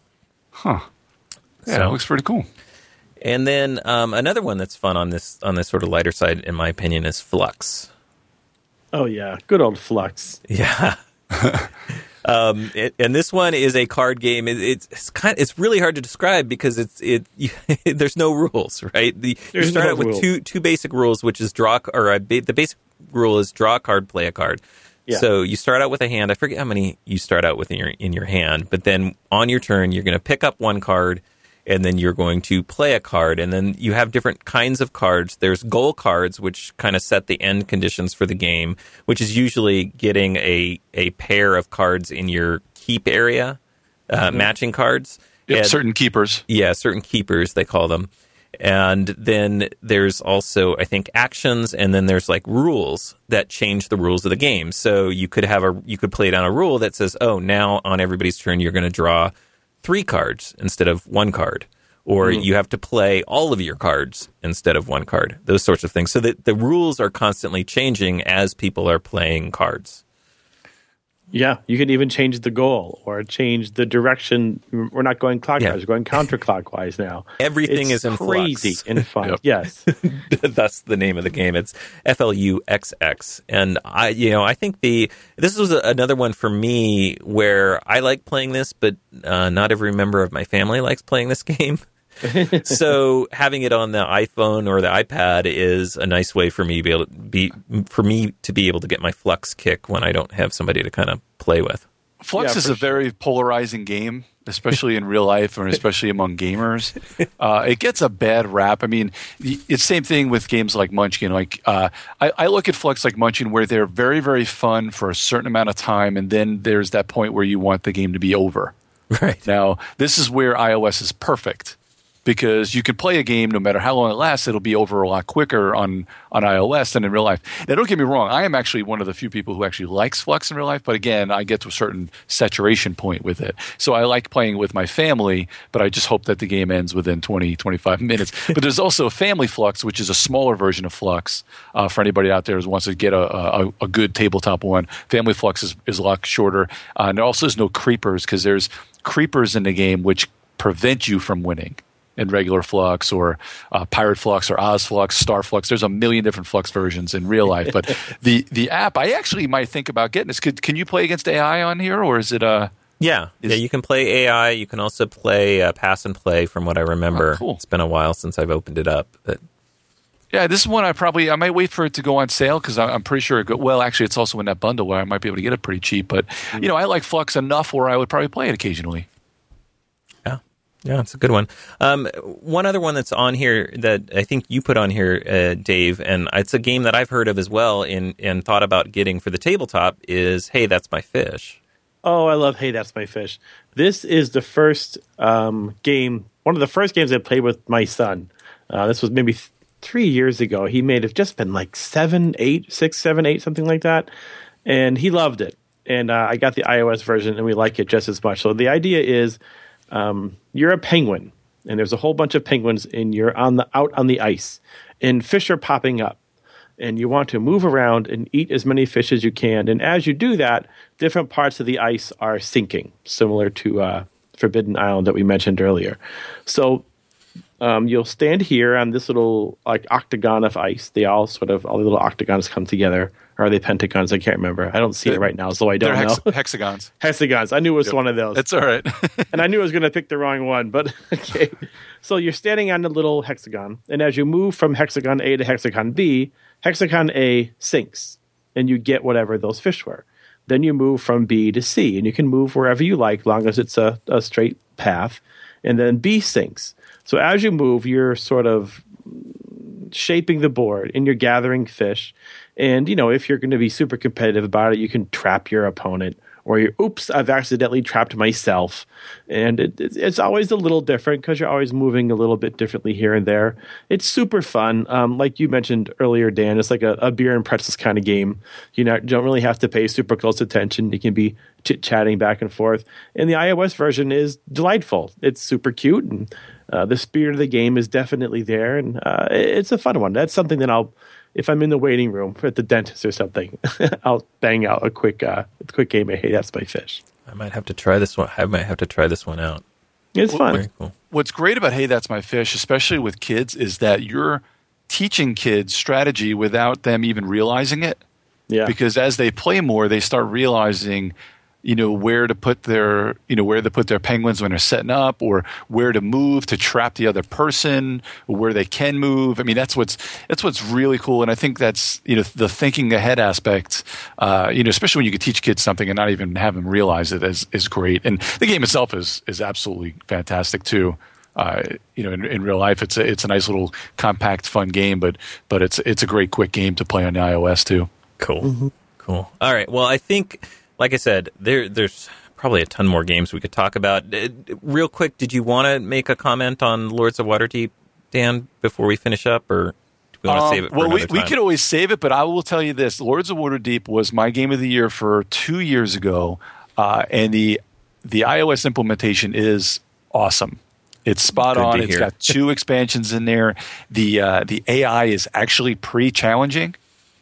Huh. Yeah, So- it looks pretty cool. And then um, another one that's fun on this on this sort of lighter side, in my opinion, is Flux. Oh, yeah. Good old Flux. Yeah. um, it, and this one is a card game. It, it's it's kind. It's really hard to describe because it's it. You, there's no rules, right? The, you There's start no out with rules. two two basic rules, which is draw or a, ba- the basic rule is draw a card, play a card. Yeah. So you start out with a hand. I forget how many you start out with in your in your hand, but then on your turn, you're going to pick up one card, and then you're going to play a card, and then you have different kinds of cards. There's goal cards, which kind of set the end conditions for the game, which is usually getting a a pair of cards in your keep area, uh, Mm-hmm. matching cards. Yep, And- certain keepers. yeah, certain keepers, they call them. And then there's also, I think, actions, and then there's like rules that change the rules of the game. So you could have a, you could play down a rule that says, oh, now on everybody's turn, you're going to draw three cards instead of one card. Or Mm. you have to play all of your cards instead of one card. Those sorts of things. So that the rules are constantly changing as people are playing cards. Yeah, you can even change the goal or change the direction. We're not going clockwise; Yeah. we're going counterclockwise now. Everything it's is in crazy flux. and fun. Yep. Yes, That's the name of the game. It's F L U X X, and I, you know, I think the this was a, another one for me where I like playing this, but uh, not every member of my family likes playing this game. So having it on the iPhone or the iPad is a nice way for me to be able to be for me to be able to get my Flux kick when I don't have somebody to kind of play with. Flux Yeah, is for a very polarizing game, especially in real life and especially among gamers. Uh, it gets a bad rap. I mean, it's the same thing with games like Munchkin. Like uh, I, I look at Flux like Munchkin, where they're very, very fun for a certain amount of time, and then there's that point where you want the game to be over. Right. Now, this is where iOS is perfect, because you can play a game no matter how long it lasts, it'll be over a lot quicker on, on iOS than in real life. Now, don't get me wrong. I am actually one of the few people who actually likes Flux in real life, but again, I get to a certain saturation point with it. So I like playing with my family, but I just hope that the game ends within twenty, twenty-five minutes. But there's also Family Flux, which is a smaller version of Flux uh, for anybody out there who wants to get a, a, a good tabletop one. Family Flux is, is a lot shorter. Uh, and there also is no creepers, because there's creepers in the game which prevent you from winning. In regular Flux or uh, Pirate Flux or Oz Flux, Star Flux. There's a million different Flux versions in real life. But the the app, I actually might think about getting this. Could, can you play against A I on here, or is it uh Yeah, Is- yeah. You can play A I. You can also play uh, pass and play. From what I remember, Oh, cool. It's been a while since I've opened it up. But Yeah, this is one I probably I might wait for it to go on sale, because I'm pretty sure it go, well, actually, it's also in that bundle where I might be able to get it pretty cheap. But you know, I like Flux enough where I would probably play it occasionally. yeah, yeah, it's a good one. Um, one other one that's on here that I think you put on here, uh, Dave, and it's a game that I've heard of as well and and thought about getting for the tabletop is Hey, That's My Fish. Oh, I love Hey, That's My Fish. This is the first um, game, one of the first games I played with my son. Uh, this was maybe th- three years ago. He may have just been like seven, eight, six, seven, eight, something like that. And he loved it. And uh, I got the iOS version, and we like it just as much. So the idea is um, you're a penguin, and there's a whole bunch of penguins, and you're on the out on the ice, and fish are popping up. And you want to move around and eat as many fish as you can. And as you do that, different parts of the ice are sinking, similar to uh, Forbidden Island that we mentioned earlier. So um, you'll stand here on this little like octagon of ice. They all sort of, all the little octagons come together. Or are they pentagons? I can't remember. I don't see it right now, so I don't They're know. hex- hexagons. Hexagons. I knew it was Yep. one of those. That's all right. And I knew I was going to pick the wrong one, but okay. So you're standing on the little hexagon, and as you move from hexagon A to hexagon B, hexagon A sinks, and you get whatever those fish were. Then you move from B to C, and you can move wherever you like, long as it's a, a straight path. And then B sinks. So as you move, you're sort of shaping the board, and you're gathering fish. And, you know, if you're going to be super competitive about it, you can trap your opponent, or you, oops, I've accidentally trapped myself. And it, it, it's always a little different because you're always moving a little bit differently here and there. It's super fun. Um, like you mentioned earlier, Dan, it's like a, a beer and pretzels kind of game. You know, you don't really have to pay super close attention. You can be chit-chatting back and forth. And the iOS version is delightful. It's super cute, and uh, the spirit of the game is definitely there. And uh, it's a fun one. That's something that I'll, if I'm in the waiting room at the dentist or something, I'll bang out a quick, uh, a quick game of Hey, That's My Fish. I might have to try this one. I might have to try this one out. It's fun. Very cool. What's great about Hey, That's My Fish, especially with kids, is that you're teaching kids strategy without them even realizing it. Yeah. Because as they play more, they start realizing, you know, where to put their, you know, where to put their penguins when they're setting up, or where to move to trap the other person, or where they can move. I mean, that's what's that's what's really cool, and I think that's, you know, the thinking ahead aspect. Uh, you know, especially when you can teach kids something and not even have them realize it is is great. And the game itself is is absolutely fantastic too. Uh, you know, in, in real life, it's a, it's a nice little compact, fun game, but but it's it's a great quick game to play on the iOS too. Cool. Mm-hmm. Cool. All right. Well, I think, like I said, there there's probably a ton more games we could talk about. Uh, real quick, did you want to make a comment on Lords of Waterdeep, Dan, before we finish up, or do we want to Um, save it for well, another we, time? we could always save it, but I will tell you this: Lords of Waterdeep was my game of the year for two years ago, uh, and the the iOS implementation is awesome. It's spot Good on. to It's hear. got two expansions in there. The uh, the A I is actually pretty challenging.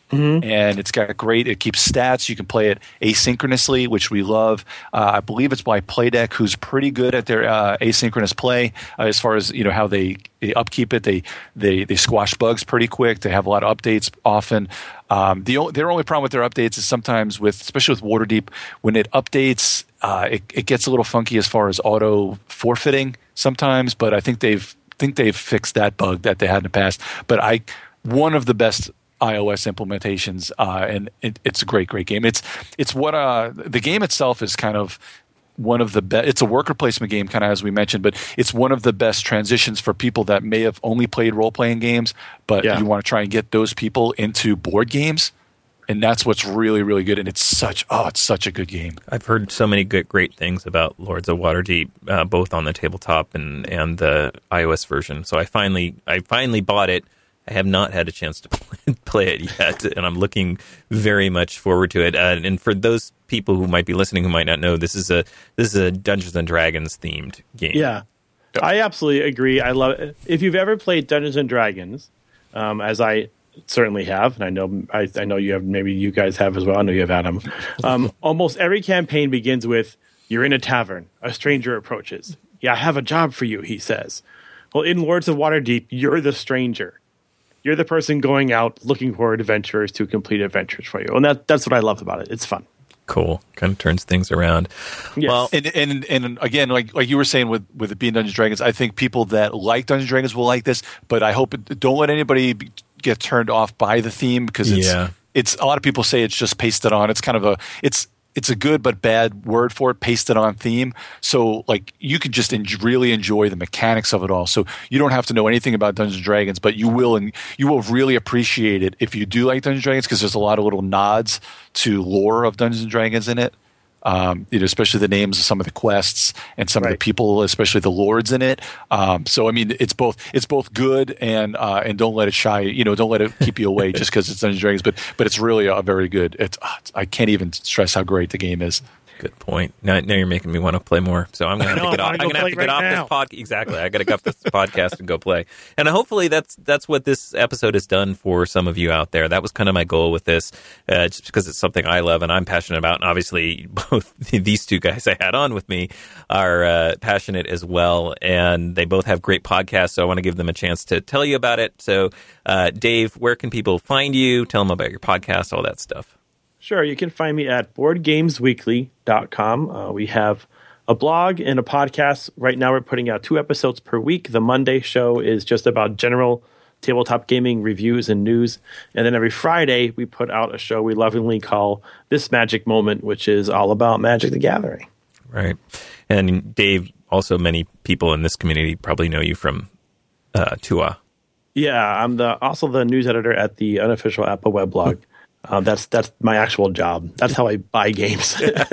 Mm-hmm. And it's got great, it keeps stats. You can play it asynchronously, which we love. Uh, I believe it's by Playdeck, who's pretty good at their uh, asynchronous play uh, as far as, you know, how they, they upkeep it. They, they they squash bugs pretty quick. They have a lot of updates often. Um, the o- their only problem with their updates is sometimes with, especially with Waterdeep, when it updates, uh, it, it gets a little funky as far as auto forfeiting sometimes. But I think they've think they've fixed that bug that they had in the past. But I one of the best iOS implementations, uh, and it, it's a great, great game. It's it's what uh, the game itself is kind of one of the best. It's a worker placement game, kind of as we mentioned, but it's one of the best transitions for people that may have only played role playing games, but yeah. you want to try and get those people into board games, and that's what's really, really good. And it's such oh, it's such a good game. I've heard so many good, great things about Lords of Waterdeep, uh, both on the tabletop and and the iOS version. So I finally I finally bought it. I have not had a chance to play it yet, and I'm looking very much forward to it. Uh, and for those people who might be listening who might not know, this is a this is a Dungeons and Dragons themed game. Yeah, I absolutely agree. I love it. If you've ever played Dungeons and Dragons, um, as I certainly have, and I know I, I know you have. Maybe you guys have as well. I know you have, Adam. Um, almost every campaign begins with "You're in a tavern. A stranger approaches. Yeah, I have a job for you," he says. Well, in Lords of Waterdeep, you're the stranger. You're the person going out looking for adventurers to complete adventures for you. And that, that's what I love about it. It's fun. Cool. Kind of turns things around. Yes. Well, and, and and again, like like you were saying with, with it being Dungeons and Dragons, I think people that like Dungeons and Dragons will like this, but I hope it, don't let anybody get turned off by the theme, because it's, yeah. it's a lot of people say it's just pasted on. It's kind of a it's it's a good but bad word for it, pasted on theme. So like you can just en- really enjoy the mechanics of it all. So you don't have to know anything about Dungeons and Dragons, but you will and you will really appreciate it if you do like Dungeons and Dragons, because there's a lot of little nods to lore of Dungeons and Dragons in it. Um, you know, especially the names of some of the quests and some right. of the people, especially the lords in it. Um, so I mean, it's both it's both good and uh, and don't let it shy. You know, don't let it keep you away just because it's Dungeons and Dragons. But but it's really a very good. It's, uh, it's I can't even stress how great the game is. Good point. Now, now you're making me want to play more. So I'm going to have to get off. I'm going to have to get off this podcast. Exactly. I got to get off this podcast and go play. And hopefully that's that's what this episode has done for some of you out there. That was kind of my goal with this, uh, just because it's something I love and I'm passionate about. And obviously, both these two guys I had on with me are uh, passionate as well, and they both have great podcasts. So I want to give them a chance to tell you about it. So, uh, Dave, where can people find you? Tell them about your podcast, all that stuff. Sure, you can find me at board games weekly dot com. Uh, we have a blog and a podcast. Right now we're putting out two episodes per week. The Monday show is just about general tabletop gaming reviews and news. And then every Friday we put out a show we lovingly call This Magic Moment, which is all about Magic the Gathering. Right. And Dave, also many people in this community probably know you from uh, Tua. Yeah, I'm the also the news editor at the unofficial Apple weblog. Uh, that's that's my actual job. That's how I buy games.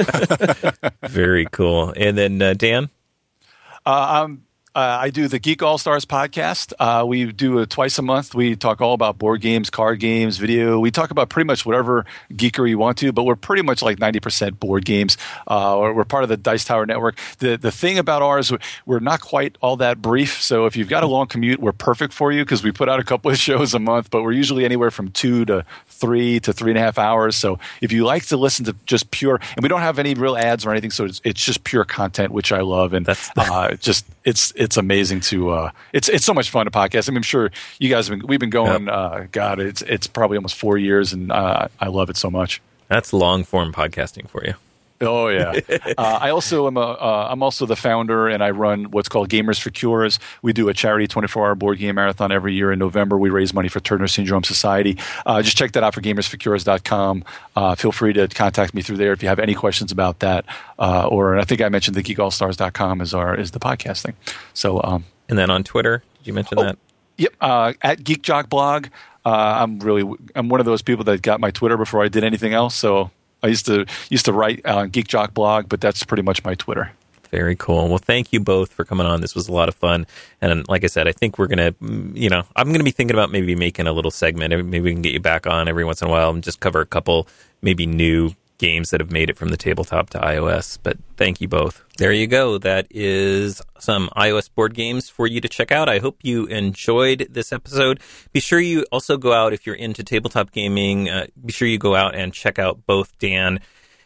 Very cool. And then uh, Dan? Uh, I'm Uh, I do the Geek All Stars podcast. Uh, we do it twice a month. We talk all about board games, card games, video. We talk about pretty much whatever geekery you want to, but we're pretty much like ninety percent board games. Uh, we're part of the Dice Tower Network. The the thing about ours, we're not quite all that brief. So if you've got a long commute, we're perfect for you because we put out a couple of shows a month, but we're usually anywhere from two to three to three and a half hours. So if you like to listen to just pure, and we don't have any real ads or anything, so it's, it's just pure content, which I love. And that's uh, just it's it's amazing to uh, it's it's so much fun to podcast. I mean, I'm sure you guys have been, we've been going. Yep. Uh, God, it's it's probably almost four years, and uh, I love it so much. That's long form podcasting for you. Oh yeah. uh, I also am a uh, I'm also the founder, and I run what's called Gamers for Cures. We do a charity twenty-four hour board game marathon every year in November. We raise money for Turner Syndrome Society. Uh, just check that out for gamers for cures dot com. Uh, feel free to contact me through there if you have any questions about that. Uh, or I think I mentioned the geek all stars dot com is our is the podcasting. So um, and then on Twitter, did you mention oh, that? Yep, uh, at Geek Jock Blog. Uh, I'm really I'm one of those people that got my Twitter before I did anything else. So. I used to used to write on Geek Jock Blog, but that's pretty much my Twitter. Very cool. Well, thank you both for coming on. This was a lot of fun. And like I said, I think we're going to, you know, I'm going to be thinking about maybe making a little segment. Maybe we can get you back on every once in a while and just cover a couple maybe new games that have made it from the tabletop to iOS. But thank you both. There you go. That is some iOS board games for you to check out. I hope you enjoyed this episode. Be sure you also go out, if you're into tabletop gaming, uh, be sure you go out and check out both Dan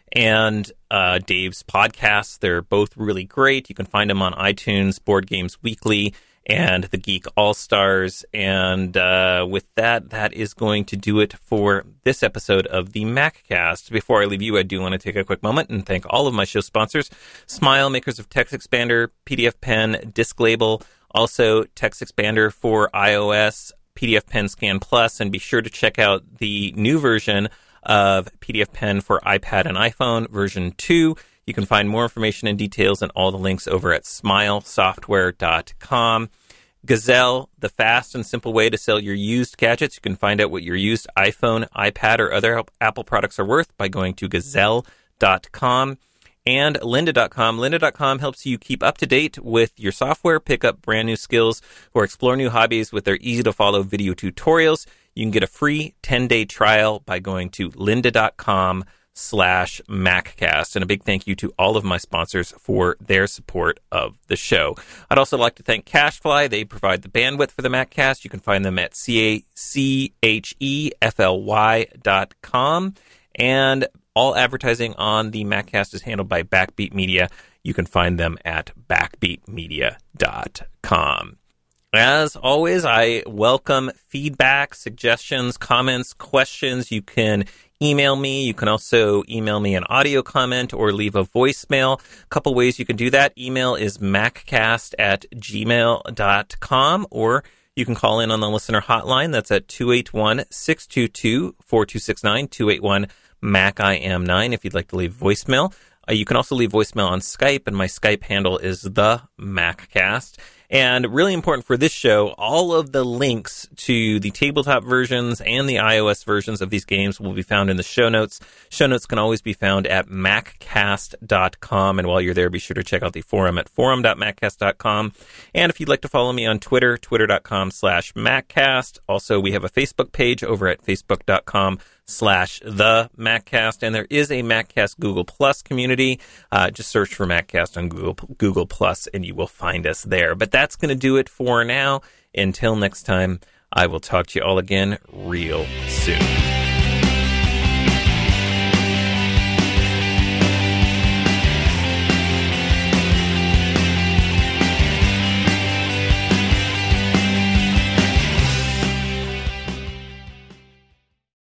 and uh, Dave's podcasts. They're both really great. You can find them on iTunes, Board Games Weekly, and the Geek All-Stars. And uh, with that, that is going to do it for this episode of the MacCast. Before I leave you, I do want to take a quick moment and thank all of my show sponsors: Smile, makers of Text Expander, P D F Pen, Disc Label, also Text Expander for iOS, P D F Pen Scan Plus, and be sure to check out the new version of P D F Pen for iPad and iPhone, version two. You can find more information and details and all the links over at smile software dot com. Gazelle, the fast and simple way to sell your used gadgets. You can find out what your used iPhone, iPad, or other Apple products are worth by going to gazelle dot com. And lynda dot com. lynda dot com helps you keep up to date with your software, pick up brand new skills, or explore new hobbies with their easy-to-follow video tutorials. You can get a free ten-day trial by going to lynda dot com slash MacCast. And a big thank you to all of my sponsors for their support of the show. I'd also like to thank CacheFly. They provide the bandwidth for the MacCast. You can find them at C A C H E F L Y dot com. And all advertising on the MacCast is handled by Backbeat Media. You can find them at backbeat media dot com. As always, I welcome feedback, suggestions, comments, questions. You can email me. You can also email me an audio comment or leave a voicemail. A couple ways you can do that. Email is maccast at gmail dot com, or you can call in on the listener hotline. That's at two eight one, six two two, four two six nine, two eight one, Mac I M nine if you'd like to leave voicemail. Uh, you can also leave voicemail on Skype, and my Skype handle is the MacCast. And really important for this show, all of the links to the tabletop versions and the iOS versions of these games will be found in the show notes. Show notes can always be found at maccast dot com. And while you're there, be sure to check out the forum at forum dot maccast dot com. And if you'd like to follow me on Twitter, twitter dot com slash maccast. Also, we have a Facebook page over at facebook dot com slash the MacCast, and there is a MacCast Google Plus community. Uh, just search for MacCast on Google Google Plus, and you will find us there. But that's going to do it for now. Until next time, I will talk to you all again real soon.